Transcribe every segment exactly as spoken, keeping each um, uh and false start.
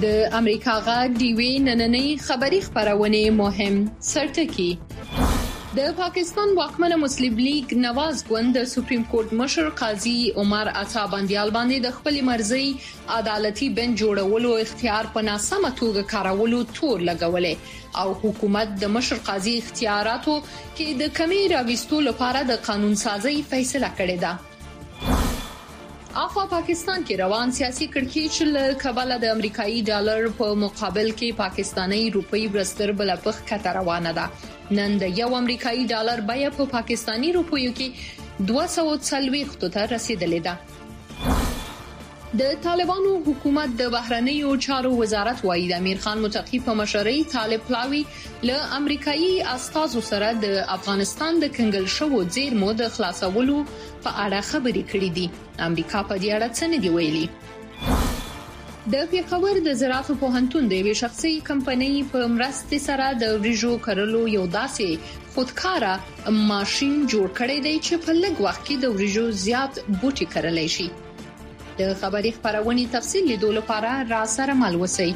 د امریکا غږ ډیوی نننۍ خبری خبرونه مهم سرټکی. د پاکستان واکمنه مسلم لیگ نواز ګوند د سپریم کورټ مشر قاضي عمر عطا بندیال باندې د خپل مرزي عدالتي بنچ جوړولو اختیار په ناسمه توګه کارولو تور لګولې او حکومت د مشر قاضي اختیاراتو کې د کمی راوستلو لپاره د قانون سازي فیصله کړې ده. افغا پاکستان کې روان سیاسي کړکېچ له کبله د امریکایي ډالر په مقابل کې پاکستاني روپۍ برستر بل په خطر روانه ده. نن د یو امریکایي ډالر بیه په پاکستاني روپیو کې دوه سوه څلوېښت ته رسیدلې ده. د طالبانو حکومت د بهرنیو چارو وزارت وايي د امیر خان متقی په مشرۍ طالب پلاوی له امریکایي استازو سره د افغانستان د کنګل شوو زیرمو د خلاصولو په اړه خبرې کړې دي. امریکا په دې اړه څه نه دی ویلي. د پیښور د زراعت پوهنتون د یوې شخصي کمپنۍ په مرستې سره د وریجو کرلو یو داسې خودکاره ماشين جوړ کړی دی چې په لږ وخت کې د وریجو زیات بوټي کرلای شي. د خبري خبرونې تفصیل لیدو لپاره را سره مل وسی.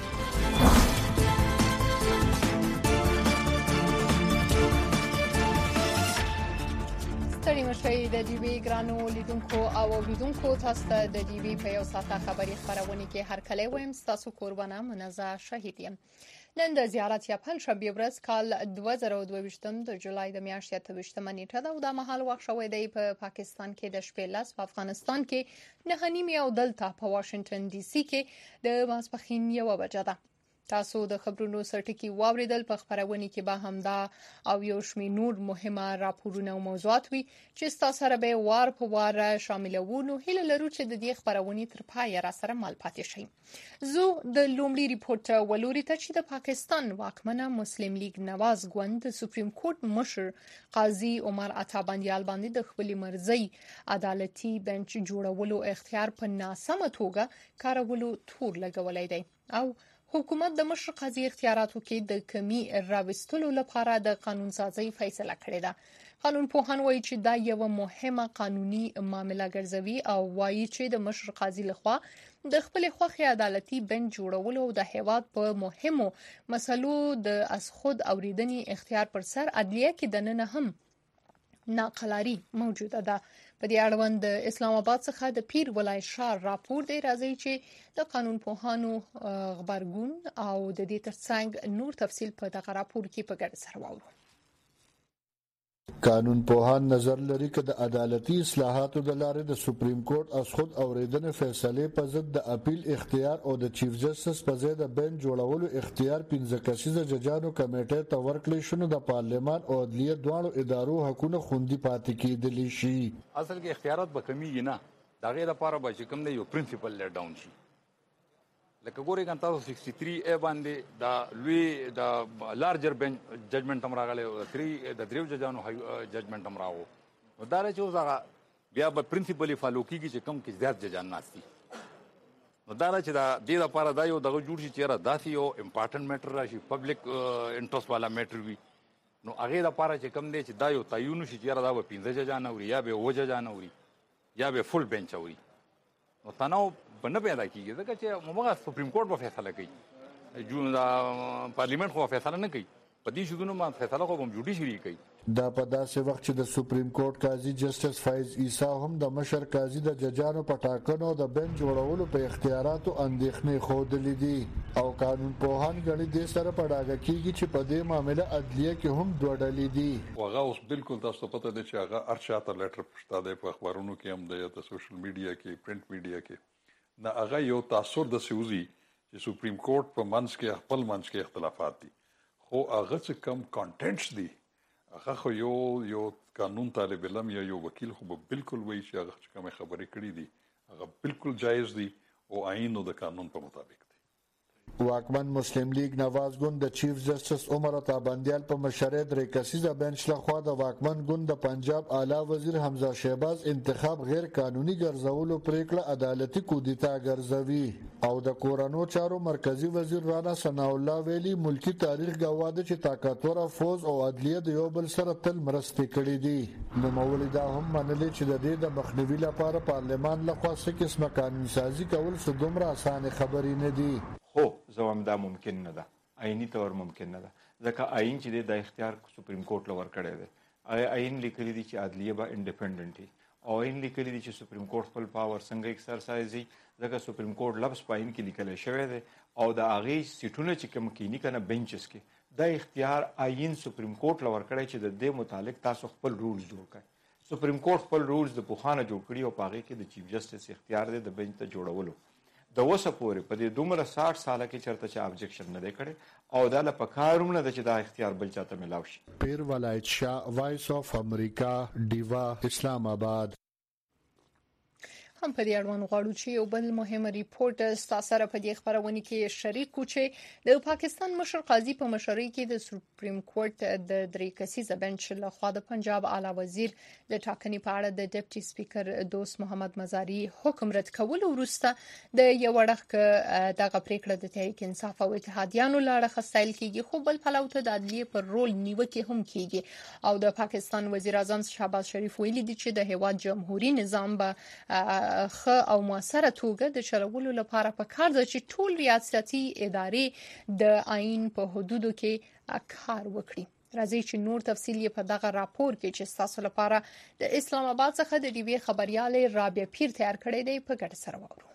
مشي د ډیوی ګرانو لیدونکو او اوریدونکو تاسو ته د ډیوی په یو ساعته خبري خبرونه کې هر کله وایم تاسو قربانه منزه شهید یم. نن د زیارت یا پنځ شنبه ورځ کال دوه زره دوه ویشتم د جولای د میاشتې اته ویشتمه نیټه ده او د مهال وخت شوی دی په پا پاکستان کې د شپې لاس په افغانستان کې نه نیمه او دلته په واشنگټن ډي سي کې د ماسپخین یو بجه ده. تاسو د خبرونو سرټکی واوریدل په خبرونه کې به همدا او یو شمېر نور مهمه راپورونه او موضوعات وي چې تاسو سره به وار په وار شاملوو. نو هیله لرو چې د دې خبرونه تر پای را سره مل پاتې شي. زه د لومړي ریپورت ولوري ته چې د پاکستان واکمنه مسلم لیگ نواز ګوند د سپریم کورټ مشر قاضي عمر عطا بندیال باندې د خپل مرزي عدالتي بنچ جوړولو اختیار په ناسمه توګه کارولو تور لګولای دی او حکومت د مشر قاضي اختیاراتو کې د کمی راوستلو لپاره د قانون سازي فیصله کړې ده. قانون پوهان وایي چې دا یو مهمه قانوني معاملہ ګرځوي او وایي چې د مشر قاضي لخوا د خپل خوخي عدالتي بنچ جوړولو او د هیواد په مهمو مسلو د اسخود اوریدنې اختیار پر سر عدلیه کې د نن هم ناقلاري موجوده ده. په دې اړوند د اسلام آباد څخه د پیر ولای شاه راپور دی راځي چې د قانون پوهانو خبرګون او د دې ترڅنګ نور تفصیل په دغه راپور کې په ګډه سره واورو. قانون پوهان نظر لري چې د عدالتي اصلاحاتو د لارې د سپریم کورټ اسخود اوریدنې فیصلې په ضد د اپیل اختیار او د چیف جسټس په ځای د بنچ جوړولو اختیار پنځه کسیزه ججانو کمیټې ته ورکړل شو. د پارلمان او عدلیه دواړو ادارو حقونه خوندي پاتې کېدلی شي. اصل کې اختیارات به کمیږي نه، دا غیر لپاره به چې کوم دی یو پرنسپل لیټ ډاون شي. لکه ګورې کان تاسو سکسټي تھری ا باندې دا لوی دا لارجر بنچ ججمنټ هم راغلی او د تھری د دریو ججانو ججمنټ هم راو. نو دا چې اوس بیا به پرنسپلی فالو کیږي چې کم کې زیات ججان ناشتي. نو دا چې دا د لپاره دا یو دغه جوړ شي چې داسې یو امپورټنت میټر راشي، پبلک انټرست والا میټر وي. نو هغه لپاره چې کم دی چې دا یو تعین شي چې دا به پنځه ججان اوري یا به و ججان اوري یا به فل بنچ اوري. نو تناو بنه پیدا کیږي ځکه چې موږ سپریم کورټ به فیصله کوي، جون دا پارلیمنت خو فیصله نه کوي. په دې شګونو ما فیصله خو هم جوډیشري کوي. دا په داسې وخت چې د سپریم کورټ قاضي جسټس فایز عیسی هم د مشر قاضي د ججانو په ټاکنو د بنچ جوړولو په اختیاراتو اندېښنې ښودلې دي او قانون پوهان غړي د سره په ډاګه کیږي چې په دې معاملې عدلیه کې هم دوه ډلې دي. هغه اوس بالکل تاسو ته پته ده چې هغه ارشاته لیټر پښتا دی په اخبارونو کې هم دی، د سوشل میډیا کې، پرنٹ میډیا کې. دا هغه یو تاثر د سوزي چې سپریم کورټ په منځ کې خپل منځ کې اختلافات دي، خو هغه څه کم کانټینټس دي. هغه خو یو یو قانون طالب علم یا یو وکیل خو به بالکل وایي چې هغه چې کومه خبرې کړې دي هغه بالکل جایز دي او آئین او د قانون په مطابق دي. واکمن مسلم لیگ نواز ګوند د چیف جسټس عمر عطا بندیال په مشرۍ درې کسیزه بنچ لخوا د واکمن ګوند د پنجاب اعلی وزیر حمزه شهباز انتخاب غیر قانوني ګرځولو پریکړه عدالتي کودتا ګرځوي او د کورونو چارو مرکزی وزیر رانا ثناء الله ویلي ملکی تاریخ گواه ده چې طاقتور فوج او عدلیه د یو بل سره تل مرستې کړې دي. نو مولوی دا هم منلې چې د دې د مخنیوي لپاره پارلمان لخوا څه قسمه قانون سازي کول څه دومره اسانه خبرې نه دي. خو زوم دا ممکن نه ده، آئینی تور ممکن نه ده، ځکه آئین چې د اختیار سپریم کورټ لور کړی دی. آئین لیکلی دی چې عدلیه به انډیپندنت وي، او آئین لیکلی دی چې سپریم کورټ خپل پاور څنګه ایکسرسایز وي، ځکه سپریم کورټ لفظ په آئین کې لیکلی شوی دی او د هغې سیټونه چې کوم کینی کنه بنچز کې دا اختیار آئین سپریم کورټ لور کړی چې د دې متعلق تاسو خپل رولز جوړ کړئ. سپریم کورټ خپل رولز د پوخانه جوړ کړي او په هغې کې د چیف جسټس اختیار دی د بنچ ته جوړولو. د اوسه پورې په دې دومره ساठ ساله کې چېرته چې ابجکشن نه دی کړی او دا له پکار هم نه ده چې دا اختیار بل چاته میلاو شي. پیر ولایت شاه، وایس آف امریکا، ډیوا، اسلام آباد. هم په دې اړوند غواړو چې یو بل مهم ریپورت ستاسو سره په دې خبرونه کې شریک کړو چې د پاکستان مشر قاضي په مشرۍ کې د سپریم کورټ د درې کسیزه بنچ له خوا د پنجاب اعلی وزیر د ټاکنې په اړه د ډیپټي سپیکر دوست محمد مزاري حکم رد کول وروسته د یو وړخ دغه پریکړه د تحریک انصاف او اتحادیانو لاړه خستایل کیږي، خو بل پلو ته د عدلیه پر رول نیوکه هم کیږي او د پاکستان وزیر اعظم شهباز شریف ویلي دی چې د هیواد جمهوریت نظام به خه او موثره توګه د چلولو لپاره په کار ده چې ټول ریاستي ادارې د آئین په حدودو کې کار وکړي. راځي چې نور تفصیل یې په دغه راپور کې چې تاسو لپاره د اسلام آباد څخه د ډیوی خبريال رابعه پیر تیار کړی دی په ګډه سره وورو.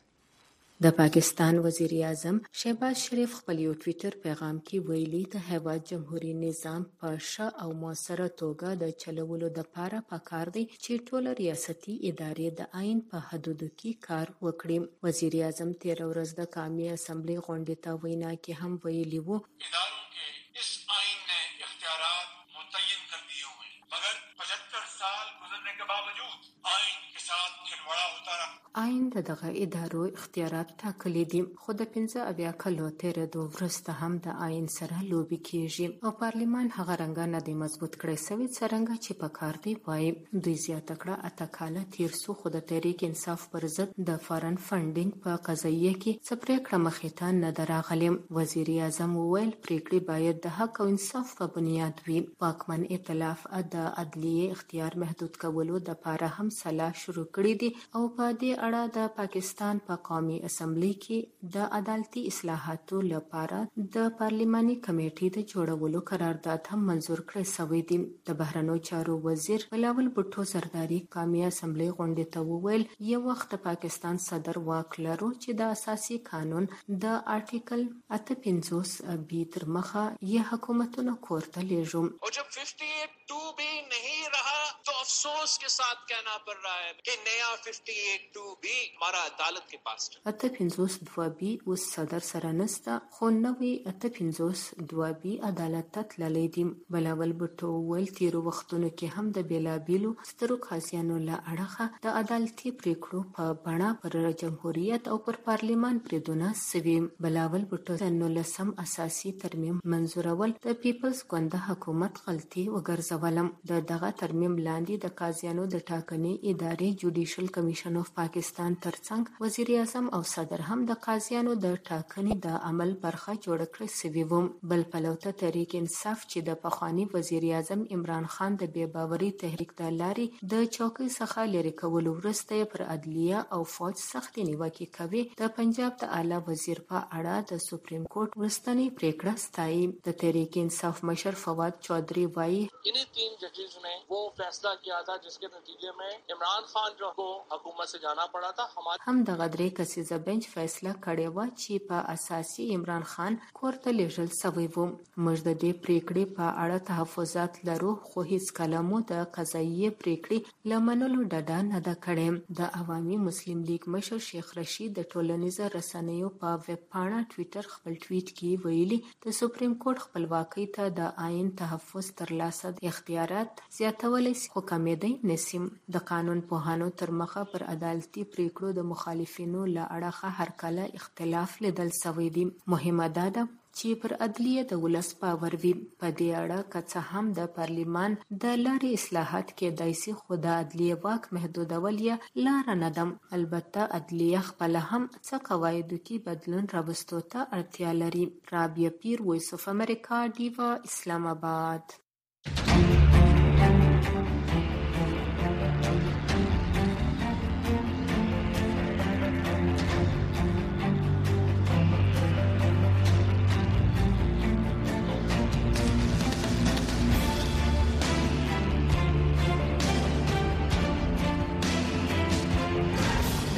د پاکستان وزیر اعظم شهباز شریف خپل یو ټویټر پیغام کې ویلي د هیواد جمهوریت نظام په ښه او موثره توګه د چلولو لپاره پکار دی چې ټول ریاستي ادارې د آئین په حدودو کې کار وکړي. وزیر اعظم تیر ورځ د قومي اسمبلی غونډې ته وینا کې هم ویلي وو اداروں کے اس آئین نے اختیارات متعین کر دیے ہوئے ہیں، مگر پچہتر سال گزرنے کے باوجود آئین کے ساتھ کھلواڑا ہوتا رہا. آئین د دغه ادارو اختیارات ټاکلي دي، خو د پنځه اویا کلو تېرېدو وروسته هم د آئین سره لوبې کیږي او پارلمان هغه رنګه نه دی مضبوط کړی سوی څرنګه چې په کار دی وایي. دوی زیاته کړه اته کاله تیر سو خو د تحریک انصاف پر ضد د فارن فنډینګ په قضیه کې څه پرېکړه مخې ته نه ده راغلې. وزیر اعظم وویل پرېکړې باید د حق او انصاف په بنیاد وي. واکمن ائتلاف د عدلیې اختیار محدود کولو دپاره هم سلا شروع کړې دي او په دې اړه د پاکستان په قومي اسمبلی کې د عدالتي اصلاحاتو لپاره د پارلماني کمیټې د جوړولو قرارداد هم منظور کړی شوی دی. د بهرنیو چارو وزیر بلاول بوټو زرداری قومي اسمبلی غونډې ته وویل یو وخت د پاکستان صدر واک لرو چې د اساسي قانون د آرټیکل اته پنځوس بی تر مخه یې حکومتونو کورته لیږو. اور جب अट्ठावन टू भी नहीं रहा तो अफसोस के साथ कहना पड़ रहा है कि नया अट्ठावन टू भी हमारा अदालत के पास है. اته پنځوس دوه بی اوس صدر سره نسته خو نوې اته پنځوس دوه بی عدالت ته تللی دی. بلاول بوټو ویل تیرو وختونو کې هم د بیلابیلو سترو قاضیانو له اړخه د عدالتي پریکړو په بڼه پر جمهوریت او پر پارلمان بریدونه سوي. بلاول بوټو د نولسم اساسي ترمیم منظورول د پیپلز ګوند حکومت غلطي وګرځولم. د دغه ترمیم لاندې د قاضیانو د ټاکنې ادارې جوډیشل کمیشن اف پاکستان ترڅنګ وزیر اعظم او صدر هم د قاضیانو د ټاکنې د عمل برخه جوړ کړې سوي وو. بل پلو ته تحریک انصاف چې د پخواني وزیر اعظم عمران خان د بې باوري تحریک د لارې د چوکۍ څخه لرې کولو وروسته پر عدلیه او فوج سختې نیوکې کوي. د پنجاب د اعلی وزیر په اړه د سپریم کورټ وروستنۍ پریکړه ستایي. د تحریک انصاف مشر فواد چودھری وایي انہیں تین ججز نے وہ فیصلہ کیا تھا جس کے نتیجے میں عمران خان جو کو حکومت سے جانا پڑا تھا. هم دغه درې کسیزه بنچ فیصله کړې وه چې په اساسي عمران خان کور ته لیږل سوی و. موږ د دې پریکړې په اړه تحفظات لرو خو هیڅ کله مو د قضایي پریکړې له منلو ډډه نه ده کړې. د عوامي مسلم لیگ مشر شیخ رشید د ټولنیزو رسنیو په ویب پاڼه ټویټر خپل ټویټ کې ویلي د سپریم کورټ خپلواکۍ ته د آئین تحفظ ترلاسه اختیارات زیاتولی سي خو کمېدی نسي. د قانون پوهانو تر مخه پر عدالتي پریکړو د مخالفینو له اړخه هرکله اختلاف لیدل سوی دی. مهمه دا ده چې پر عدلیه د ولس باور وي. په دې اړه که څه هم د پارلمان د لارې اصلاحات کېدای سي خو د عدلیه واک محدودول یې لاره نه ده. البته عدلیه خپله هم څه قواعدو کې بدلون راوستو ته اړتیا لري. رابعه پیر، وایس اف امریکا، ډیوا، اسلام آباد.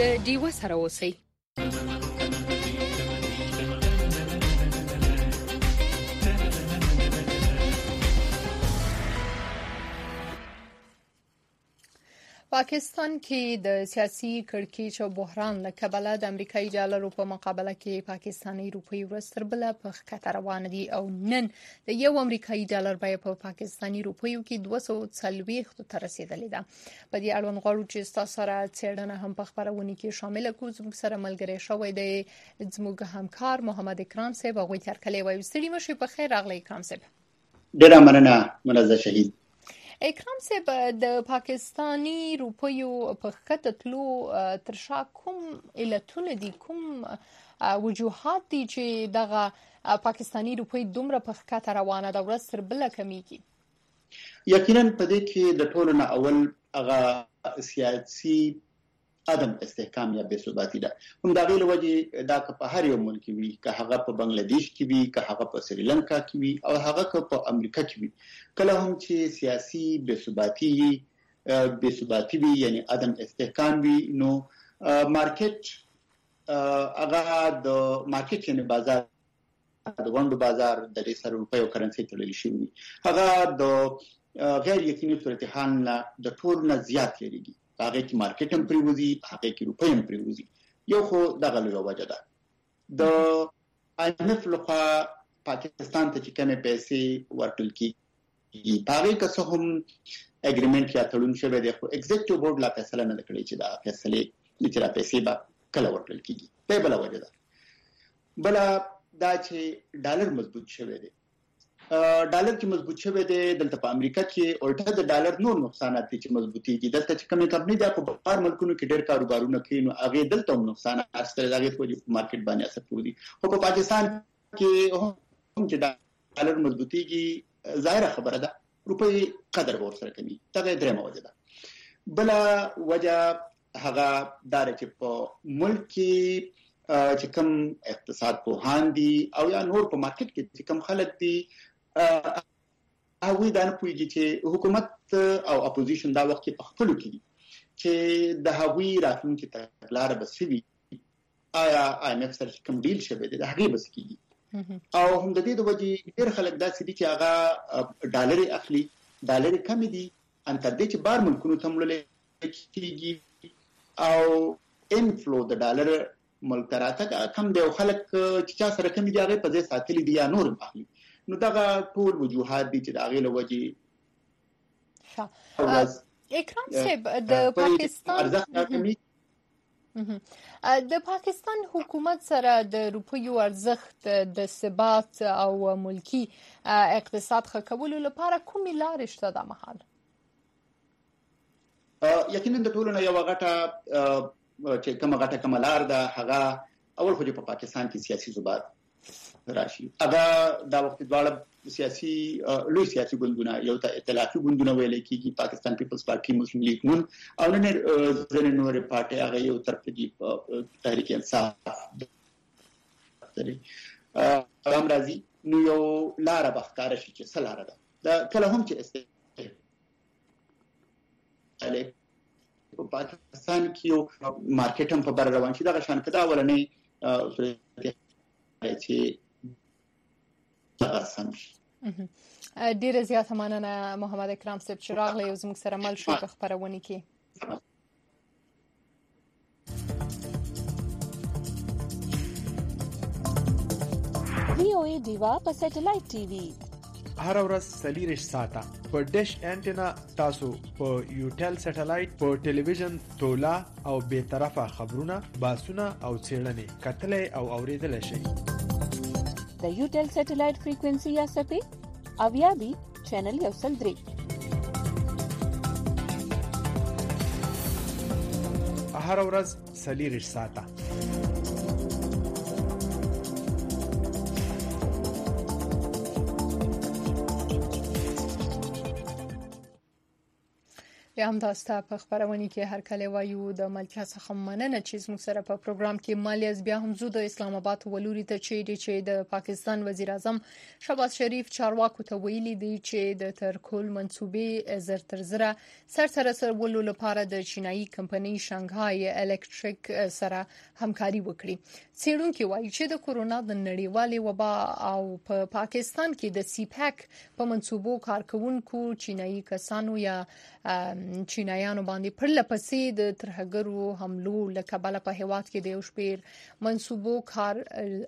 د ډیوه سره اوسئ. پاکستان کې د سیاسي کړکېچ او بحران له کبله د امریکایي ډالرو په مقابله کې پاکستاني روپۍ ورځ تر بله په ښکته روانه دي او نن د یو امریکایي ډالر بیه په پاکستاني روپیو کې دوه سوه څلوېښت ته رسیدلې ده. په دې اړوند غواړو چې ستاسو سره څېړنه هم په خبرونه کې شامل کړو. زموږ سره ملګری شوی دی زموږ همکار محمد اکرام صاحب. هغوی ترکلی وایي ستړي مشي په خیر راغلی اکرام صاحب. ډېره مننه منزه شهید. اکرام صاحب د پاکستانی روپیو په ښکته تلو تر شا کوم علتونه دي، کوم وجوهات دي چې دغه پاکستانی روپی دومره په ښکته روانه ده ورځ تر بله کمیږي؟ یقینا په دې کې د ټولو نه اول هغه سیاسي عدم استحکام یا بې ثباتي ده. هم د هغې له وجې دا که په هر یو ملک وي، که هغه په بنګلادیش کې وي، که هغه په سریلانکا کې وي او هغه که په امریکا کې وي، کله هم چې سیاسي بې ثباتي بې ثباتي وي یعنی عدم استحکام وي، نو مارکیټ هغه د مارکیټ یعنی بازار د غونډو بازار د دې سره روپۍ او کرنسي تړلې شوي وي، هغه د غیر یقیني صورتحال نه د ټول نه زیات لريږي. هغه کې مارکیټ هم پریوزي، هغه کې روپۍ هم پریوزي. یو خو دغه لویه وجه ده. د آی ایم اف لخوا پاکستان ته چې کومې پیسې ورکړل کېږي په هغې که څه هم اګریمنټ یا تړون شوی دی، خو ایگزیکټیو بورډ لا فیصله نه ده کړې چې دا فیصلې چې دا پیسې به کله ورکړل کېږي. دا بله وجه ده. بله دا چې ډالر مضبوط شوی دی. ډالر چې مضبوط شوی دی، دلته په امریکا کې الټه د ډالر نور نقصانات دي چې مضبوطیږي. دلته چې کومې کمپنۍ دا په بهر ملکونو کې ډېر کاروبارونه کوي، نو هغې دلته هم نقصانات شته، د هغې په وجې په مارکیټ باندې اثر کوي. خو په پاکستان کې هم چې ډالر مضبوطیږي ظاهره خبره ده، روپۍ قدر به ورسره کمي. دغه یې درېیمه وجه ده. بله وجه هغه دا ده چې په ملک کې چې کوم اقتصاد پوهان دي او یا نور په مارکیټ کې چې کوم خلک دي، هغوی دا نه پوهېږي چې حکومت او اپوزیشن دا وخت کې په خپلو کې دي چې د هغوی راتلونکي تګلاره به څه وي، آیا آی ایم اف سره چې کوم ډیل شوی دی د هغې به څه کېږي. او هم د دې د وجې ډېر خلک داسې دي چې هغه ډالر یې اخلي، ډالر یې کمې دي، ان تر دې چې بهر ملکونو ته هم وړلی کېږي او انفلو د ډالر ملک ته راتګ کم دی او خلک چې چا سره کمې دي هغې په ځای ساتلي دي یا نور هم اخلي. نو دغه ټول وجوهات دي چې د هغې له وجې اکرام صاحب د پاکستان د پاکستان حکومت سره د روپیو ارزښت د ثبات او ملکی اقتصاد ښه کولو لپاره کومې لارې شته دا مهال؟ یقینا د ټولو نه یوه غټه چې کومه غټه کومه لار ده، هغه اول خو چې په پاکستان کې سیاسي ثبات راشي. هغه دا وخت دواړه سیاسي لوی سیاسي ګوندونه، یو ته ائتلافي ګوندونه ویل کېږي، پاکستان پیپلز پارټي، مسلم لیگ نون او نن ځینې نورې پارټۍ، هغه یو طرف دي تحریک انصاف لري هم راځي. نو یو لاره به ښکاره شي چې څه لاره ده. دا کله هم چې په پاکستان کې یو مارکیټ هم په بر روان شي، دغه شان که دا اولنۍ صورت چې هغه سم شي. ډیره زیاته مننه محمد اکرام صاحب چې راغلی او زموږ سره مل شو په خپرونه کې. وی او ای دیوا په سټلایټ ټي وي هر ورځ څلېرویشت ساعته په ډیش انټینا تاسو په یوټل سټلایټ په ټلویزیون تولا او بې طرفه خبرونه، باسونه او څېړنې کتلی او اوریدلی شئ. د یوټل سټلایټ فریکوئنسي یا څپې اویا بي چینل یو سل درې. هر ورځ څلېرویشت ساعته بیا هم تاسو ته په خبرونه کې هر کله وایو د ملتیا څخه مننه چې موږ سره په پروګرام کې مالیز بیا هم زو د اسلام آباد ولوري ته چې چې د پاکستان وزیر اعظم شهباز شریف چارواکو ته ویلي دی چې د ترکول منسوبې زر تر زره سرسره سرولو لپاره د چینایي کمپنۍ شانګهای الکتریک سره همکاري وکړي. څېړونکو وایي چې د کورونا د نړیوالې وبا او په پا پاکستان کې د سی پیک په منسوبو کارکونکو چینایي کسانو یا چینایانو باندې پر لپسې د ترهګرو حملو لکبل په هیواد کې د یو شپیر منسوبو کار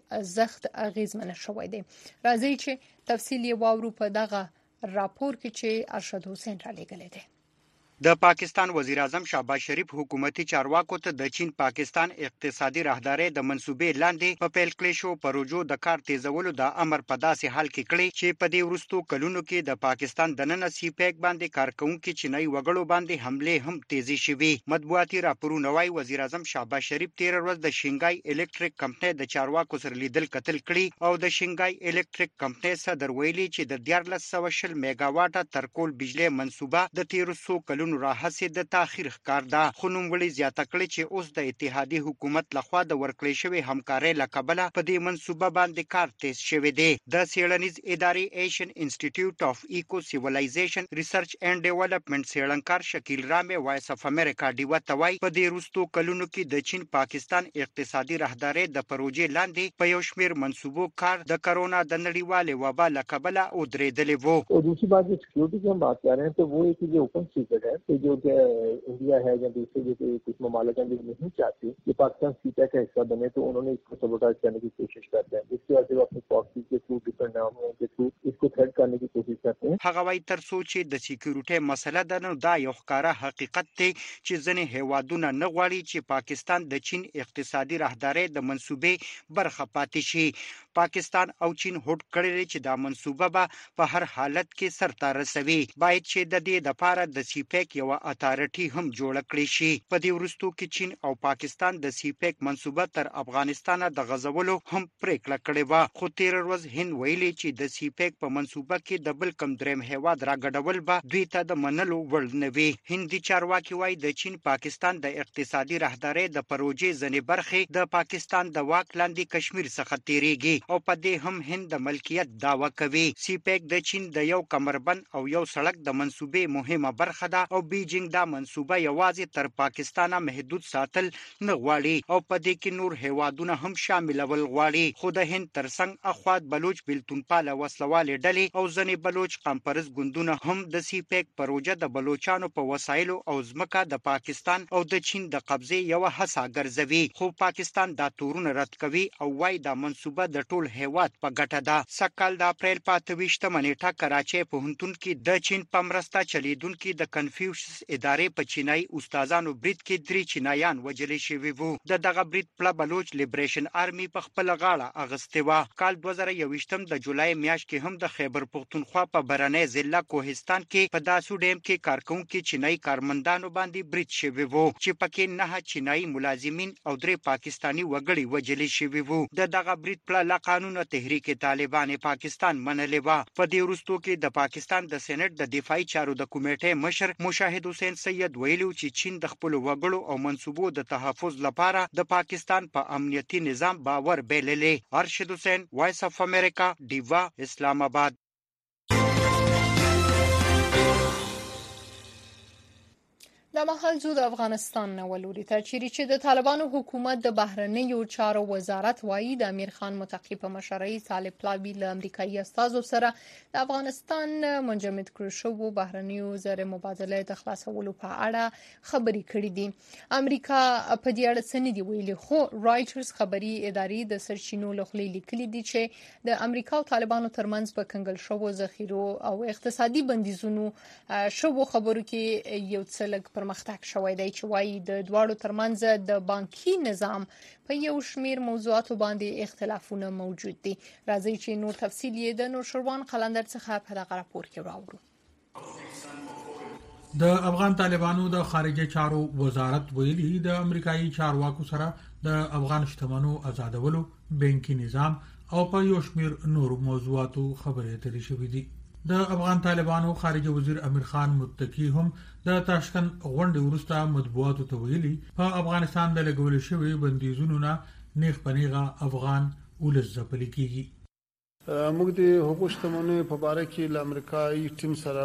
زخت اغیزمن شوی دی. راځي چې تفصیل یې واورو په دغه راپور کې چې ارشد حسین را لېږلی دی. د پاکستان وزیر اعظم شهباز شریف حکومتي چارواکو ته د چین پاکستان اقتصادي راهداري د منسوبې لاندې په پیل کړی شو پروژو د کار تیزولو د امر په داسې حال کې کړی چې په دې ورستو کلونو کې د پاکستان د نن سی پیک باندې کارکونکو چینایي وګړو باندې حمله هم تیزی شوي. مطبوعاتي راپورونه وايي وزیر اعظم شهباز شریف تیر ورځ د شانګهای الکتریک کمپنۍ د چارواکو سره لیدل کتل کړي او د شانګهای الکتریک کمپنۍ صدر ویلي چې د دیارلس سوه شل میگا واټه ترکول بجلی منسوبه د تیر څو کلونو راهسې د تاخير ښکار ده. خو نوموړي زیاته کړې چې اوس د اتحادیه حکومت لخوا د ورکړې شوی همکارۍ لکبله په دې منسوبه باندې کار تیز شوی دی. د څېړنیز ادارې ایشین انسټیټیوټ اف ایکو سیویلایزیشن ریسرچ اینڈ ډیولپمنٹ څېړنکار شکیل رامي وایس اف امریکا ډیوا توای په دې وروستو کلونو کې د چین پاکستان اقتصادي راهداري د پروژې لاندې په یو شمېر منسوبو کار د کرونا د نړیوالې وبا لکبله او درېدلې وو. और दूसरी बात जो सिक्योरिटी की हम बात कर रहे हैं तो वो एक जो ओपन सीक्रेट है कि जो इंडिया है या दूसरे जो कुछ ममालिक हैं जो नहीं चाहते कि पाकिस्तान सीपैक का हिस्सा बने तो उन्होंने इसको सबोटाइज करने की कोशिश करते हैं. इसके वजह से वो अपनी पॉलिसी के थ्रू डिफरेंट नामों के थ्रू इसको थ्रेट करने की कोशिश करते हैं. هغه وايي تر څو چې د سکیورټي مسله ده نو دا یو ښکاره حقیقت دی چې ځینې هیوادونه نه غواړي چې پاکستان د چین اقتصادي راهداري د منسوبې برخه پاتې شي. پاکستان او چین هوډ کړی چې دا منسوبه به په هر حالت کې سرته رسوي. باید چې د دې لپاره د سی پیک یو اتارټي هم جوړ کړی شي. په دې ورستو کې چین او پاکستان د سی پیک منسوبه تر افغانستان د غزولو هم پریکړه کړې و. خو تیر ورځ هند ویلي چې د سی پیک په منسوبه کې د بل کم دریم هیواد راګډول به دوی ته د منلو وړ نه وي. هندي چارواکي وايي د چین پاکستان د اقتصادي راهداري د پروژې ځنې برخې د پاکستان د واک لاندې کشمیر څخه تیریږي او په دې هم هند د ملکیت دعوه کوي. سی پیک د چین د یو کمربند او یو سړک د منسوبې مهمه برخه ده او بیجینګ دا منسوبه یوازې تر پاکستان محدود ساتل نه غواړي او په دې کې نور هیوادونه هم شاملول غواړي. خو د هند ترڅنګ اخوات بلوچ بلتونپاله وسلوالې ډلې او ځنې بلوچ قمپرز ګوندونه هم د سی پیک پروژه د بلوچانو په وسایلو او ځمکه د پاکستان او د چین د قبضې یو حسا ګرځوي. خو پاکستان دا تورونه رد کوي او وايي دا منسوبه د ټول هیواد په ګټه ده. سکهال د اپریل په اته ویشتمه نیټه کراچۍ پوهنتون کې د چین په مرسته چلیدونکو د کنفیوشس ادارې په چینایي استادانو برید کې درې چینایان وژل شوي وو. د دغه برید پله بلوچ لیبریشن آرمي په خپل غاړه اغستې و. کال دوه زره یوویشتم د جولای میاشت کې هم د خیبر پختونخوا په برنۍ ضلع کوهستان کې په داسو ډیم کې کارکونکو چینایي کارمندانو باندې برید شوی وو چې پکې نه چینایي ملازمین او درې پاکستانی وګړي وژل شوي وو. د دغه برید پله قانون تحریک طالبان پاکستان منلې و. په دې وروستو کې د پاکستان د سېنات د دفاعي چارو د کمیټې مشر مشاهد حسین سید ویلو چې چین د خپل وګړو او منسوبو د تحفظ لپاره د پاکستان په پا امنیتي نظام باور بللې. ارشد حسین وایس اف امریکا دیوا اسلام آباد. د مهال زو د افغانستان نه ولوري ته چیرې چې د طالبانو حکومت د بهرنیو چارو وزارت وایي د امیر خان متقی په مشرۍ طالب پلاوی له امریکایي استازو سره د افغانستان منجمد کړو شو بهرنیو زر مبادله د خلاصولو په اړه خبري کړې دي. امریکا په دې اړه څه نه دی ویلي. خو رایټرز خبري ادارې د سرچینو لخوا لیکلي دي چې د امریکا او طالبانو ترمنځ په کنګل شوو ذخیرو او اقتصادي بندیزونو شو خبرو کې یو څه لږ پرمختګ شوی دی چې وايي د دواړو ترمنځ د بانکي نظام په یو شمیر موضوعاتو باندې اختلافونه موجود دي. راځي چې نور تفصیل یې د نورشروان قلندر څخه په دغه راپور کې راوړو. د افغان طالبانو د خارجه چارو وزارت ویلي د امریکایي چارواکو سره د افغان شتمنو آزادولو، بانکي نظام او په یو شمیر نور موضوعاتو خبرې اترې شوې دي. د افغان طالبانو خارجه وزیر امیر خان متکی هم د تاشکند غونډې وروسته مطبوعاتو ته ویلي په افغانستان د لګول شوی بندیزونو نه نیغ پنیغه افغان ولس ځپل کیږي. موږ د حقوق شتمنۍ په اړه کې له امریکایي ټیم سره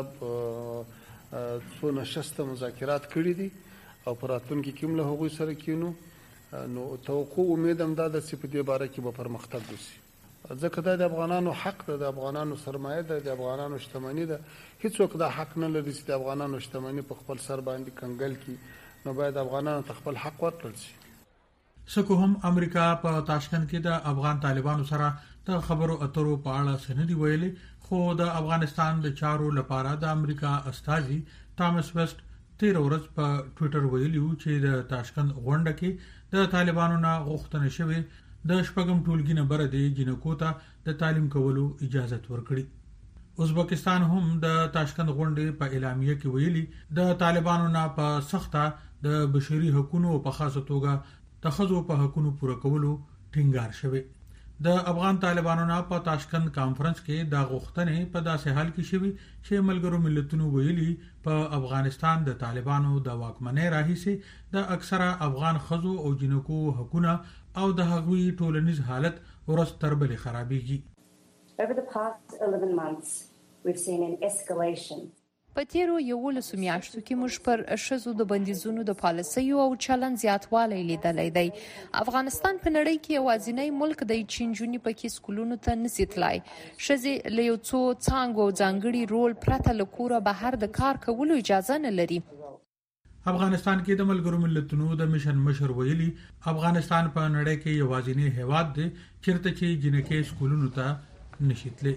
څو نشسته مذاکرات کړي دي او په راتلونکي کې موږ له هغوی سره کینو. نو توقع امید هم دا د په دې باره کې به پرمختګ وشي ځکه دا د افغانانو حق ده، د افغانانو سرمایه ده، د افغانانو شتمني ده. هیڅوک دا حق نه لري چې د افغانانو شتمني په خپل سر باندې کنګل کړي. نو باید افغانانو ته خپل حق ورکړل شي. سکه هم امریکا په تاشکند کې د افغان طالبانو سره د خبرو اترو په اړه سندې ویلي، خو د افغانستان د چارو لپاره د امریکا استازي تامس ویسټ تیر ورځ په ټوئیټر ویلي چې د تاشکند غونډه کې د طالبانو نه غوښتنه شوې د شپږم ټولګي نه بر د جنکو ته د تعلیم کولو اجازه ورکړي. ازبکستان هم د تاشکند غونډې په اعلامیه کې ویلي د طالبانو نه په سخته د بشري حقوقو په خاصه توګه د ښځو په حقوقو پوره کولو ټینګار شوی. د افغان طالبانو نه په تاشکند کانفرنس کې د غوښتنې په داسې حال کې شوی چې ملګرو ملتونو ویلي په افغانستان د طالبانو د واکمنۍ راهیسې د اکثره افغان ښځو او جنکو حقوقونه او د هغوی ټولنیز حالت ورځ تر بلې خرابېږي. Over the past eleven months, we've seen an escalation. په تیرو یولسو میاشتو کې موږ پر ښځو د بندیزونو د پالیسیو او چلن زیاتوالی لیدلی دی. افغانستان په نړۍ کې یوازینی ملک دی چې نجونې پکې سکولونو ته نشي تلای. ښځې له یو څو څانګو او ځانګړي رول پرته له کوره بهر د کار کولو اجازه نه لري. افغانستان کې د ملګرو ملتونو د میشن مشر ویلي افغانستان په نړۍ کې یوازینی هیواد دی چیرته چې جنکې سکولونو ته نشي تللی.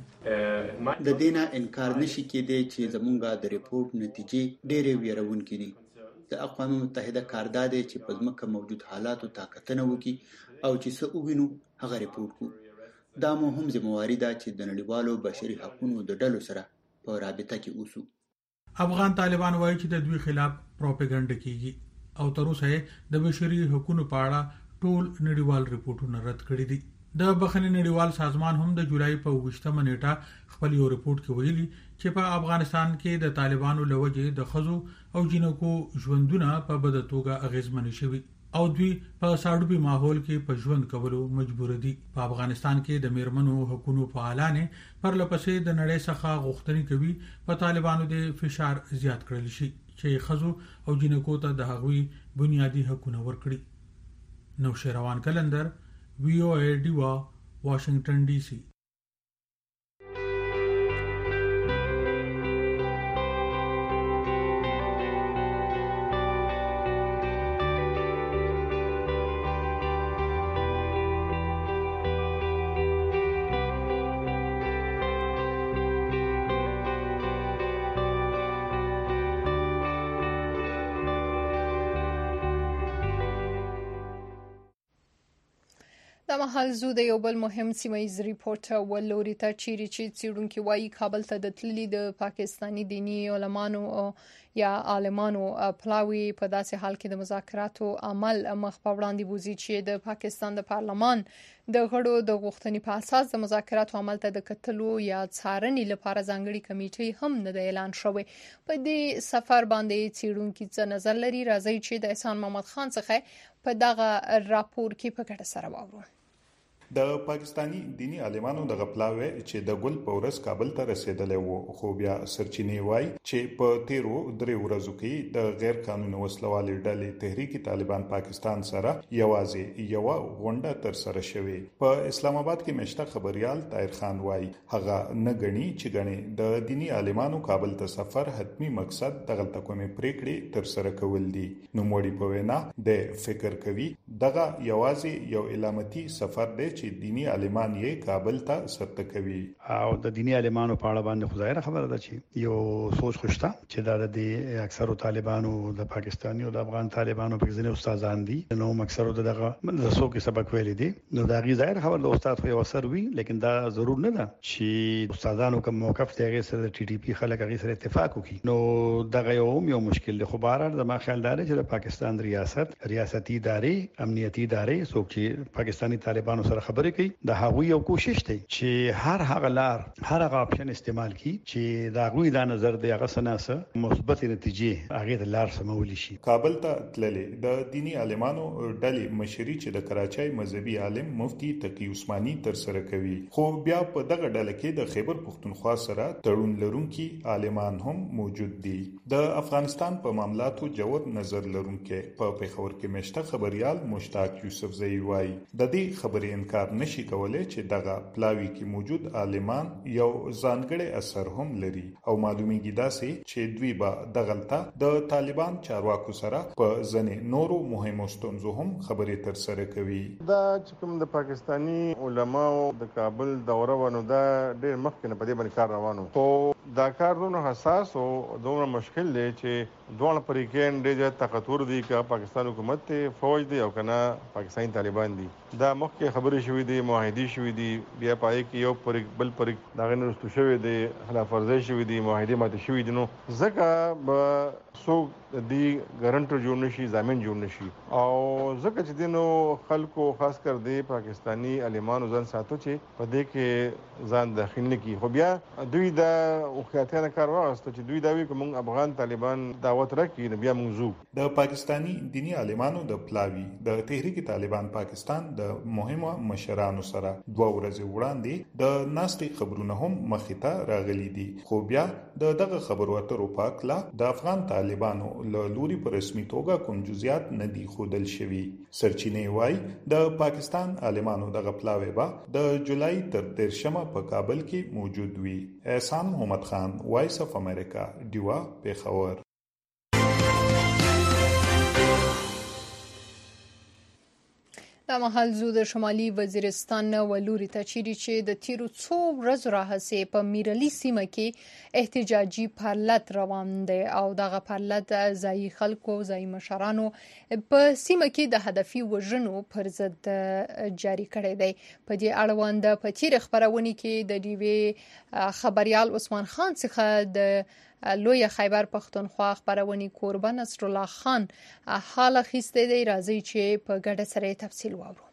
د دینه انکار نشي کېدی چې زمونږه د ریپورت نتیجې ډېرې ویرونکې دي. د اقوام متحده کار دا دی چې په ځمکه موجود حالاتو ته کتنه وکړي او چې څه ووینو هغه ریپورت کړو. دا مو هم ذمہواري ده چې د نړیوالو بشري حقوقو د ډلو سره په رابطه کې اوسو. افغان طالبان وایي چې د دوی خلاف پروپاګاندا کیږي او تر اوسه د بشري حقوقو په اړه ټول نړیوال ریپورتونه رد کړي دي. د بخښنې نړیوال سازمان هم د جولای په اوویشتمه نیټه خپل یو ریپورت کې ویلي چې په افغانستان کې د طالبانو لوجې د ښځو او جنکو ژوندونه په بده توګه اغیزمن شوي او دوی په ساړوبي ماحول کې په ژوند کولو مجبور دي. په افغانستان کې د میرمنو حقوقو فعالانه پر لپسې د نړۍ څخه غوښتنې کوي په طالبانو د فشار زیات کړل شي چې ښځو او جنکو ته د هغوی بنیادي حقوق ورکړي. نوشیروان کلندر وی او ای ډیوا واشنگټن ډي سي. د مهال زو د یو بل مهم سیمایي ریپورت ولوري ته چیرې چې څېړونکو وايي کابل ته د تللي د پاکستاني دیني علماو یا عالمانو پلاوی په داسې حال کې د مذاکراتو عمل مخ په وړاندې بوزي چې د پاکستان د پارلمان د غړو د غوښتنې په اساس د مذاکراتو عمل ته د کتلو یا څارنې لپاره ځانګړي کمیټې هم نه د اعلان شوی. په دې سفر باندې څېړونکو څه نظر لري؟ راځي چې د احسان محمد خان څخه په دغه راپور کې په ګډه سره واورو. د پاکستانی دینی عالمانو د غپلاوي چې د ګل پورس کابل ته رسیدلې وو خو بیا سرچینې وای چې په تیرو درې ورځو کې د غیر قانوني وسلوالې ډلې تحریک طالبان پاکستان سره یوازې یو غونډه تر سره شوې. په اسلام آباد کې مشته خبريال طاهر خان وای هغه نه غني چې غني د دینی عالمانو کابل ته سفر حتمی مقصد دغه کومې پریکړې تر سره کول دي. نو موړي په وینا د فکر کوي دغه یوازې یو علامتي سفر دی چې دینی عالمان یې کابل ته سفر کوي. او د دینی عالمانو په اړه باندې خو ظاهر خبره ده چې یو څو افسوس خوشته چې دا د اکثرو طالبانو د پاکستاني او د افغان طالبانو په ځینې استادان دي نو اکثرو دغه مدرسو کې سبق ویل دي نو دا غي ظاهر خبر د استاد خو یو اثر وی لیکن دا ضرور نه ده چې استادانو کوم موقف ته غي سره ټي ټي پی خلک غي سره اتفاق وکړي نو دغه یو یو مشکل دی خو بهر د ما خیال دار چې د پاکستان ریاست ریاستي ادارې امنیتي ادارې څوک چې پاکستاني طالبانو سره خبرې کوي د هغوی یو کوشش دی چې هر هغه لار هر هغه اپشن استعمال کړي چې دا غوي دا نظر دی هغه سناسه مثبت نتیجې هغه د لار سمول شي. کابل ته تللې د دینی عالمانو ډلې مشري چې د کراچۍ مذهبي عالم مفتي تقی عثماني تر سره کوي خو بیا په دغه ډله کې د خیبر پختونخوا سره تړون لرونکي عالمان هم موجود دي. د افغانستان په معاملاتو جوړ نظر لرونکي په پیښور کې مشته خبريال مشتاق یوسف زئی وایي د دې خبرې انکار نشي کولای چې دغه پلاوی کې موجود عالمان یو ځانګړي اثر هم لري او معلومیږي دا چې دوی به دغلطه د طالبان چارواکو سره په ځنې نورو مهمو ستونزو هم خبرې تر سره کوي. دا چې کوم د پاکستانی علماو د کابل دوره ونه دا ډېر مخکې نه په دې باندې کار روانو خو دا کار دونه حساس او دونه مشکل دی چې دوه فریقین ډېر طاقتور دي که پاکستان حکومت ته فوج دی او کنه پاکستاني طالبان دي. دا مخکې خبرې شوې دي معاهدې شوې دي بیا پای کې یو فریق بل فریق دا غنه رستو شوې دي خلاف ورزي شوې دي معاهدې ماته شوې دي نو ځکه به سو دی ګارانټر جوړ نشي ضامن جوړ نشي او ځکه چې دینو خلکو خاص کر دی پاکستانی عالمانو ځان ساتو چې په دې کې ځان داخل نه کی خو بیا دوی دا وختانه کار واسطه چې دوی دا وی کوم افغان طالبان دعوت راکې بیا موضوع د پاکستانی دینی عالمانو د پلاوی د تحریک طالبان پاکستان د مهمه مشرانو سره دوه ورځې وړاندې د ناستي خبرونه هم مخې ته راغلي دي خو بیا د دغه خبرو اترو پاکلا د افغان طالبانو له لوري په رسمي توګه کوم جزئیات نه دي ښودل شوي. سرچینې وایي د پاکستان عالمانو دغه پلاوی به د جولای تر دیرشمه په کابل کې موجود وي. احسان محمد خان وایس اف امریکا دیوا پیښور. دا مهال زو د شمالي وزیرستان ولوري ته چیرې چې د تیرو څو ورځو راهیسې په میرلي سیمه کې احتجاجي پرلط روان دی او دغه پرلط ځایي خلکو ځایي مشرانو په سیمه کې د هدفي وژنو پر ضد جاری کړی دی. په دې اړوند په تیر خبرونه کې د ډیوی خبريال عثمان خان څخه د لوی خیبر پختونخوا خبرونه کوربه نصر الله خان حال خسته دی راځي چې په ګډه سره تفصیل واورو.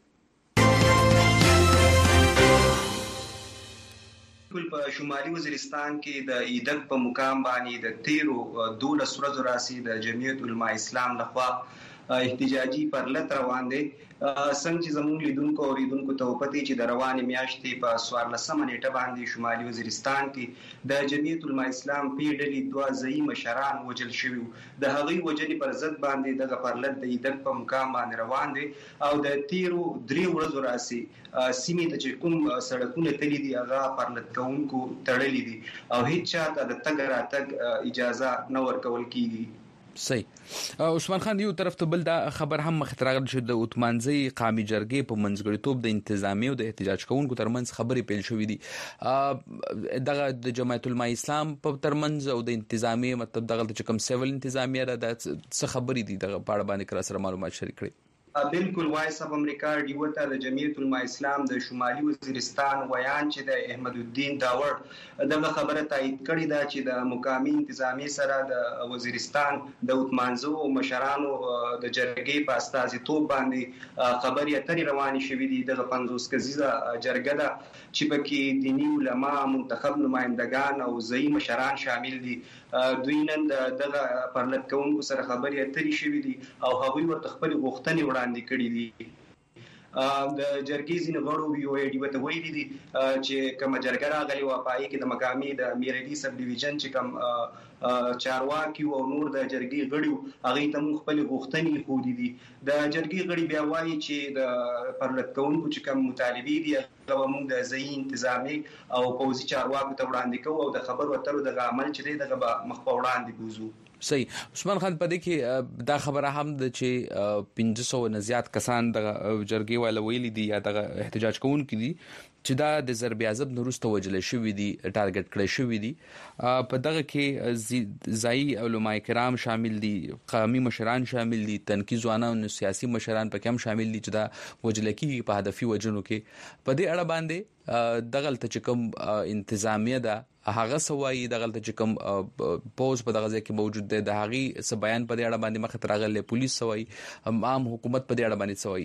په شمالي وزیرستان کې د ایدک په مقام باندې د تیرو دولس ورځو راسي د جمعیت علماء اسلام لخوا احتجاجي پرلط روان دي. څنګه چې زموږ لیدونکو او ریدونکو ته پته چې د روانې میاشتې په څوارلسمه نیټه باندې شمالي وزیرستان کې د جمعیت علماء اسلام په ډلې دوه ځایي مشران وجل شوي د هغوی وجلې پر ضد باندې دغه پرلط د ایدک په مقام باندې روان دي او د تیرو درې ورځو راسي سیمې ته چې کوم سړکونه تللي دي هغه پرلط کوونکو تړلي دي او هیڅ چاته د تګ راتګ اجازه نه ورکول کیږي. صحیح. عثمان خان یو طرف ته بل دا خبر هم مختراغل شو د اتمانځي قومي جرګې په منځګړیتوب د انتظامی او د احتجاج کوونکو ترمنځ خبرې پیل شوې دي دغه د جمعیت علماء اسلام په ترمنځ او د انتظامی مطلب دغه چې کوم سیول انتظامیه را د څه خبرې دي دغه په اړه باندې سره معلومات شریک کړئ. بالکل وایس اف امریکا ډیوته د جمعیت علماء اسلام د شمالي وزیرستان ویان چې د احمد الدین داور دغه خبره تایید کړې ده چې د مقامی انتظامی سره د وزیرستان د اتمانځو مشرانو د جرګې په استازیتوب باندې خبرې اترې روانې شوې دي. دغه پنځوس کسیزه جرګه ده چې پکې دینی علما منتخب نمائندگان او ځایي مشران شامل دي. دوی نن دغه پرلط کوونکو سره خبرې اترې شوې دي او هغوی ورته خپل غوښتنې وړاندې کړې دي. د جرګې ځینې غړو وی او ای ډي ته ویلي دي چې کوم جرګه راغلي و پای کې د مقامي د میرلي سب ډیویژن چې کوم چارواکي او نور د جرګې غړي هغه ته خپل غوښتنې خو دي. د جرګې غړي بیا وایي چې د پرلط کوونکو چې کوم مطالبه دي هغه موږ د ځای انتظامی او پوځي چارواکو ته وړاندې کوو او د خبرو اترو د عمل چې دغه مخ په وړاندې بوزو. صحیح. عثمان خان په دې کې دا خبره هم د چې پنځه سوه نه زیات کسان د جرګې والا ویلي دي یا د احتجاج کوونکي دي چې دا د ضرب عذاب نورسته وجل شوی دي ټارګټ کړی شوی دي. په دغه کې ځای علماء کرام شامل دي، قومي مشران شامل دي، تنقیح ځوانان او سیاسي مشران پکې هم شامل دي چې دا وجل کېږي په هدفي وجنو کې. په دې اړه باندې دغه ته کوم انتظامیه ده هغه سوای دغه ته کوم پوز په دغه ځای کې موجود دی د هغه څه بیان په دې اړه باندې مخ ته راغلی، پولیس سوای، عام حکومت په دې اړه باندې سوای.